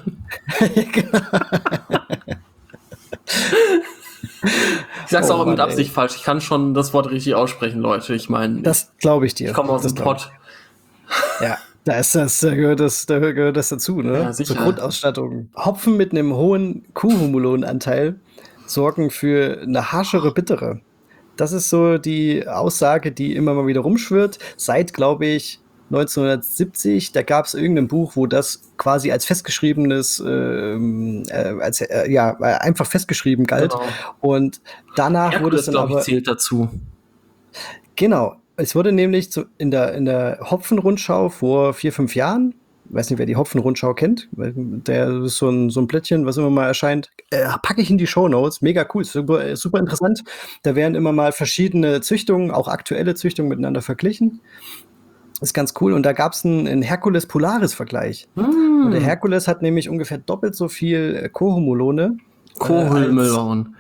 Ich sag's Oh auch Mann, mit ey. Absicht falsch. Ich kann schon das Wort richtig aussprechen, Leute. Ich meine, Das glaube ich dir. ich komme aus Das dem glaub Pott. ich. Ja, da, ist das, da, gehört das, da gehört das dazu, ne? Ja, sicher. Zur Grundausstattung. Hopfen mit einem hohen Kuhhumulonanteil sorgen für eine harschere Bittere. Das ist so die Aussage, die immer mal wieder rumschwirrt. Seit, glaube ich, neunzehnhundertsiebzig, da gab es irgendein Buch, wo das quasi als festgeschriebenes, ähm, äh, als, äh, ja, einfach festgeschrieben galt. Genau. Und danach wurde Herkules, es dann glaube ich, aber, zählt dazu. genau, es wurde nämlich zu, in der, in der Hopfenrundschau vor vier, fünf Jahren, weiß nicht, wer die Hopfenrundschau kennt, weil der ist so ein, so ein Blättchen, was immer mal erscheint, äh, packe ich in die Shownotes, mega cool, super, äh, super interessant. Da werden immer mal verschiedene Züchtungen, auch aktuelle Züchtungen miteinander verglichen. Ist ganz cool. Und da gab es einen, einen Herkules-Polaris-Vergleich. Und der Hm. Herkules hat nämlich ungefähr doppelt so viel äh, Kohumulone. äh, als, Kohlenmelon.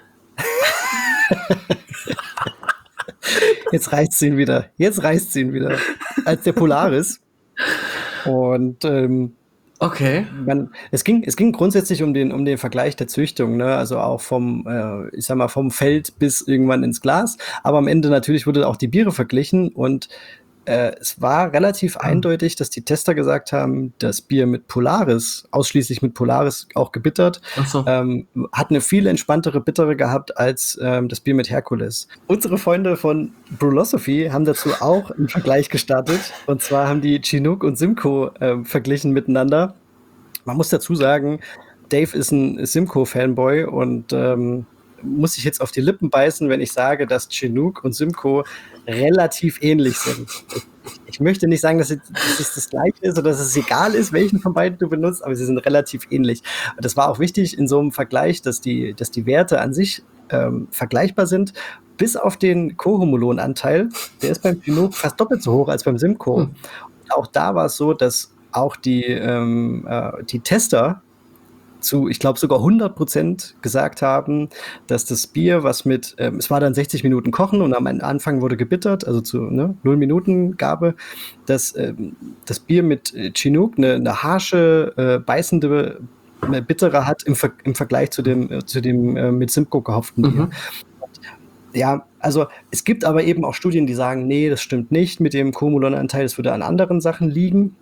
jetzt reißt ihn wieder. Jetzt reißt ihn wieder. Als der Polaris. Und ähm, Okay. man, es, ging, es ging grundsätzlich um den, um den Vergleich der Züchtung, ne? Also auch vom, äh, ich sag mal, vom Feld bis irgendwann ins Glas. Aber am Ende natürlich wurde auch die Biere verglichen und äh, es war relativ eindeutig, dass die Tester gesagt haben, das Bier mit Polaris, ausschließlich mit Polaris auch gebittert, Achso. ähm, hat eine viel entspanntere Bittere gehabt als ähm, das Bier mit Herkules. Unsere Freunde von Brewlosophy haben dazu auch einen Vergleich gestartet. Und zwar haben die Chinook und Simcoe äh, verglichen miteinander. Man muss dazu sagen, Dave ist ein Simcoe-Fanboy und ähm, muss sich jetzt auf die Lippen beißen, wenn ich sage, dass Chinook und Simcoe relativ ähnlich sind. Ich, ich möchte nicht sagen, dass es, dass es das Gleiche ist oder dass es egal ist, welchen von beiden du benutzt, aber sie sind relativ ähnlich. Und das war auch wichtig in so einem Vergleich, dass die, dass die Werte an sich ähm, vergleichbar sind, bis auf den Kohumulonanteil. Der ist beim Chinook fast doppelt so hoch als beim Simcoe. Hm. Und auch da war es so, dass auch die, ähm, äh, die Tester zu, ich glaube, sogar hundert Prozent gesagt haben, dass das Bier, was mit, ähm, es war dann sechzig Minuten kochen und am Anfang wurde gebittert, also zu ne, null Minuten Gabe, dass ähm, das Bier mit äh, Chinook eine, eine harsche, äh, beißende äh, Bittere hat im, Ver im Vergleich zu dem, äh, zu dem äh, mit Simcoe gehopften Bier. Mhm. Ja, also es gibt aber eben auch Studien, die sagen, nee, das stimmt nicht mit dem Kohumulonanteil, es würde an anderen Sachen liegen.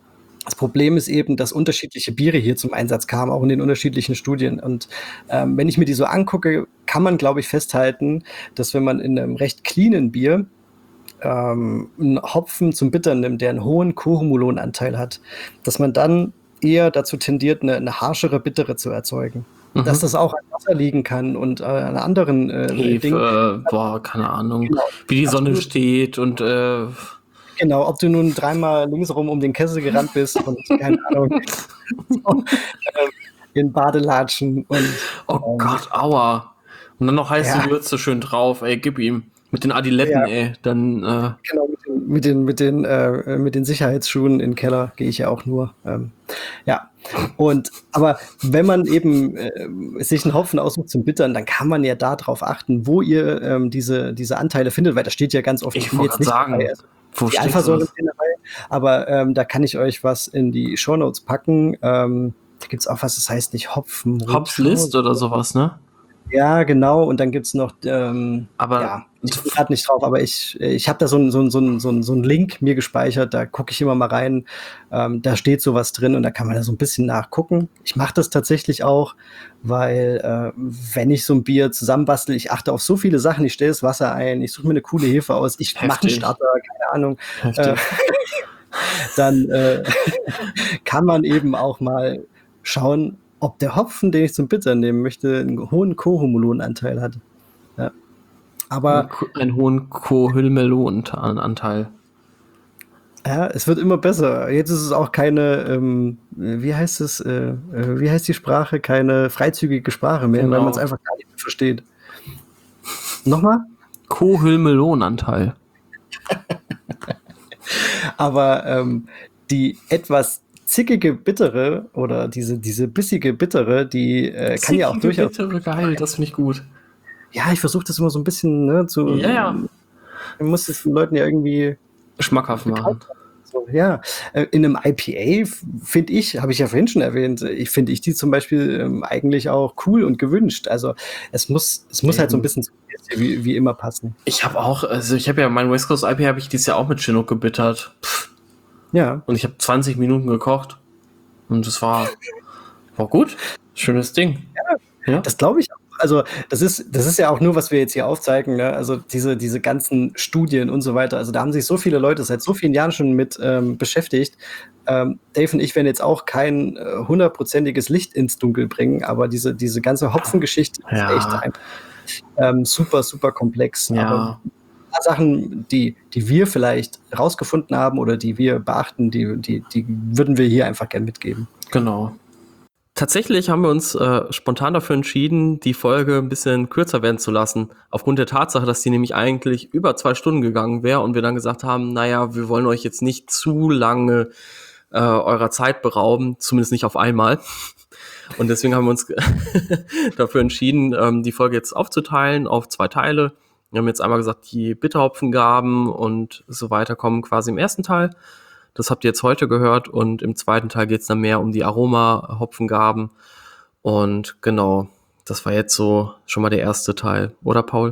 Das Problem ist eben, dass unterschiedliche Biere hier zum Einsatz kamen, auch in den unterschiedlichen Studien. Und ähm, wenn ich mir die so angucke, kann man, glaube ich, festhalten, dass wenn man in einem recht cleanen Bier ähm, einen Hopfen zum Bittern nimmt, der einen hohen Kohomolonanteil hat, dass man dann eher dazu tendiert, eine, eine harschere Bittere zu erzeugen. Mhm. Dass das auch an Wasser liegen kann und äh, an anderen äh, Hefe, Dingen. äh, boah, keine Ahnung, Genau. wie die Sonne Absolut. steht und äh, Genau, ob du nun dreimal linksrum um den Kessel gerannt bist und keine Ahnung, so, ähm, in Badelatschen und oh ähm, Gott, aua. Und dann noch heiße Ja. Würze schön drauf, ey, gib ihm. Mit den Adiletten, Ja. ey, dann, äh, genau mit den mit den mit den, äh, mit den Sicherheitsschuhen in den Keller gehe ich ja auch nur. Ähm, ja. Und aber wenn man eben äh, sich einen Hopfen aussucht zum Bittern, dann kann man ja da drauf achten, wo ihr ähm, diese, diese Anteile findet, weil das steht ja ganz oft ich bin wollte gerade sagen, dabei. Also, wo die steht Alphasäure das? stehen dabei, aber ähm, da kann ich euch was in die Shownotes packen. Ähm, da gibt es auch was, das heißt nicht Hopfen. Hops List oder sowas, ne? Ja, genau. Und dann gibt es noch, ähm, Aber ja, ich bin gerade nicht drauf, aber ich, ich habe da so einen so so ein, so ein, so ein Link mir gespeichert, da gucke ich immer mal rein. Ähm, da steht sowas drin und da kann man da so ein bisschen nachgucken. Ich mache das tatsächlich auch, weil äh, wenn ich so ein Bier zusammenbastel, ich achte auf so viele Sachen, ich stelle das Wasser ein, ich suche mir eine coole Hefe aus, ich mache einen Heftig. Starter, keine Ahnung. Heftig. Äh, dann äh, kann man eben auch mal schauen, ob der Hopfen, den ich zum Bittern nehmen möchte, einen hohen Kohomolonanteil hat. Ja. Aber einen hohen Kohylmelonanteil. ja, es wird immer besser. Jetzt ist es auch keine, ähm, wie heißt es, äh, äh, wie heißt die Sprache? Keine freizügige Sprache mehr, Genau. weil man es einfach gar nicht mehr versteht. Nochmal? Kohylmelonanteil. Aber ähm, die etwas zickige Bittere oder diese, diese bissige Bittere, die äh, kann ja auch Zickige durchaus. Bittere, geil, das finde ich gut. Ja, ich versuche das immer so ein bisschen ne, zu. Ja, ja. Man muss es den Leuten ja irgendwie. Schmackhaft machen. So, ja, Äh, in einem I P A finde ich, habe ich ja vorhin schon erwähnt, ich finde ich die zum Beispiel ähm, eigentlich auch cool und gewünscht. Also es muss, es muss halt so ein bisschen wie, wie immer passen. Ich habe auch, also ich habe ja mein West Coast I P A habe ich dieses Jahr auch mit Chinook gebittert. Pff. Ja, Und ich habe zwanzig Minuten gekocht. Und das war, war gut. Schönes Ding. Ja. das glaube ich auch. Also das ist, das ist ja auch nur, was wir jetzt hier aufzeigen, ne? Also diese, diese ganzen Studien und so weiter. Also da haben sich so viele Leute seit so vielen Jahren schon mit ähm, beschäftigt. Ähm, Dave und ich werden jetzt auch kein äh, hundertprozentiges Licht ins Dunkel bringen, aber diese, diese ganze Hopfengeschichte Ja. ist echt einfach ähm, super, super komplex. Ja. Aber ein paar Sachen, die, die wir vielleicht rausgefunden haben oder die wir beachten, die, die, die würden wir hier einfach gern mitgeben. Genau. Tatsächlich haben wir uns äh, spontan dafür entschieden, die Folge ein bisschen kürzer werden zu lassen. Aufgrund der Tatsache, dass die nämlich eigentlich über zwei Stunden gegangen wäre und wir dann gesagt haben, naja, wir wollen euch jetzt nicht zu lange äh, eurer Zeit berauben, zumindest nicht auf einmal. Und deswegen haben wir uns dafür entschieden, ähm, die Folge jetzt aufzuteilen auf zwei Teile. Wir haben jetzt einmal gesagt, die Bitterhopfengaben und so weiter kommen quasi im ersten Teil. Das habt ihr jetzt heute gehört und im zweiten Teil geht es dann mehr um die Aroma-Hopfengaben. Und genau, das war jetzt so schon mal der erste Teil, oder Paul?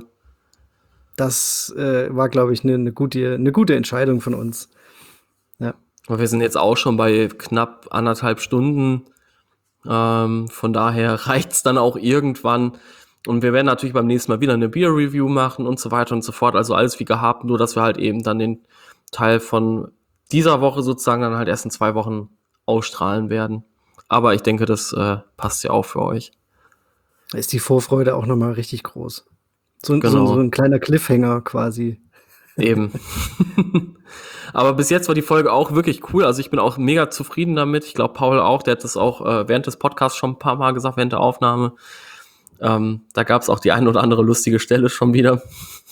Das äh, war, glaube ich, eine ne gute, ne gute Entscheidung von uns. Ja. Aber wir sind jetzt auch schon bei knapp anderthalb Stunden. Ähm, von daher reicht's dann auch irgendwann. Und wir werden natürlich beim nächsten Mal wieder eine Beer-Review machen und so weiter und so fort. Also alles wie gehabt, nur dass wir halt eben dann den Teil von dieser Woche sozusagen dann halt erst in zwei Wochen ausstrahlen werden. Aber ich denke, das äh, passt ja auch für euch. Da ist die Vorfreude auch nochmal richtig groß. So, Genau. so, so ein kleiner Cliffhanger quasi. Eben. Aber bis jetzt war die Folge auch wirklich cool. Also ich bin auch mega zufrieden damit. Ich glaube, Paul auch. Der hat das auch äh, während des Podcasts schon ein paar Mal gesagt, während der Aufnahme. Ähm, da gab es auch die ein oder andere lustige Stelle schon wieder.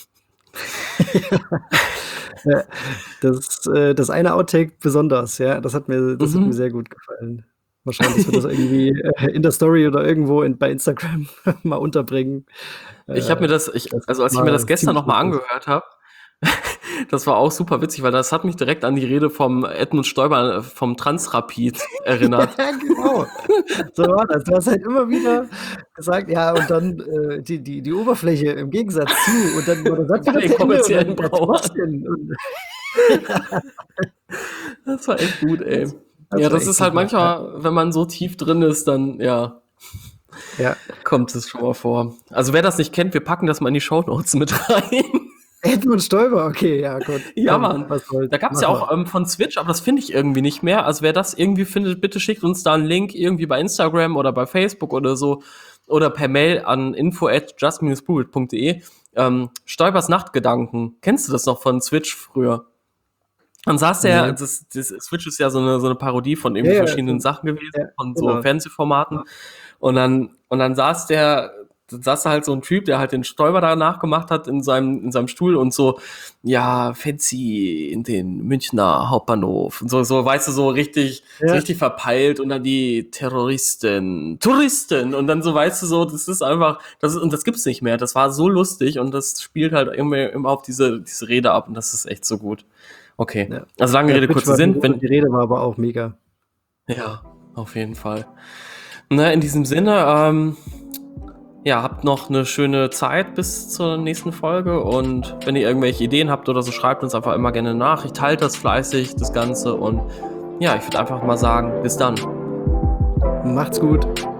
Ja, das, äh, das eine Outtake besonders, ja, das hat mir, das Mhm. hat mir sehr gut gefallen. Mal schauen, dass wir das irgendwie äh, in der Story oder irgendwo in, bei Instagram mal unterbringen. Ich habe mir das, ich, das also als ich war mir das gestern ziemlich nochmal lustig. angehört habe, das war auch super witzig, weil das hat mich direkt an die Rede vom Edmund Stoiber äh, vom Transrapid erinnert. Ja, genau. So war das. Du hast halt immer wieder gesagt, ja, und dann äh, die, die, die Oberfläche im Gegensatz zu und dann wurde das Bei den kommerziellen und dann- Brauern. und- Das war echt gut, ey. Ja, war das echt ist halt super, manchmal, wenn man so tief drin ist, dann, ja, Ja. kommt es schon mal vor. Also wer das nicht kennt, wir packen das mal in die Shownotes mit rein. Edmund Stoiber, okay, ja, gut. Ja, Komm, Mann. was soll's. Da gab es Mach ja mal. auch ähm, von Switch, aber das finde ich irgendwie nicht mehr. Also wer das irgendwie findet, bitte schickt uns da einen Link irgendwie bei Instagram oder bei Facebook oder so oder per Mail an info at just dash bullet punkt de. Ähm, Stoibers Nachtgedanken. Kennst du das noch von Switch früher? Dann saß der, Nee. das, das Switch ist ja so eine, so eine Parodie von Ja, irgendwie ja, verschiedenen so- Sachen gewesen, ja, von so genau. Fernsehformaten. Und dann, und dann saß der, dann saß da halt so ein Typ, der halt den Stoiber da nachgemacht hat in seinem, in seinem Stuhl und so, ja, fancy in den Münchner Hauptbahnhof. Und so, so, weißt du, so richtig, so Ja. richtig verpeilt und dann die Terroristen, Touristen und dann so, weißt du, so, das ist einfach, das ist, und das gibt's nicht mehr. Das war so lustig und das spielt halt immer, immer auf diese, diese Rede ab und das ist echt so gut. Okay. Ja. Also lange Ja, Rede, Twitch kurzer war Sinn. gut, Wenn, die Rede war aber auch mega. ja, auf jeden Fall. Na, in diesem Sinne, ähm, ja, habt noch eine schöne Zeit bis zur nächsten Folge und wenn ihr irgendwelche Ideen habt oder so, schreibt uns einfach immer gerne eine Nachricht, teilt das fleißig, das Ganze und ja, ich würde einfach mal sagen, bis dann. Macht's gut.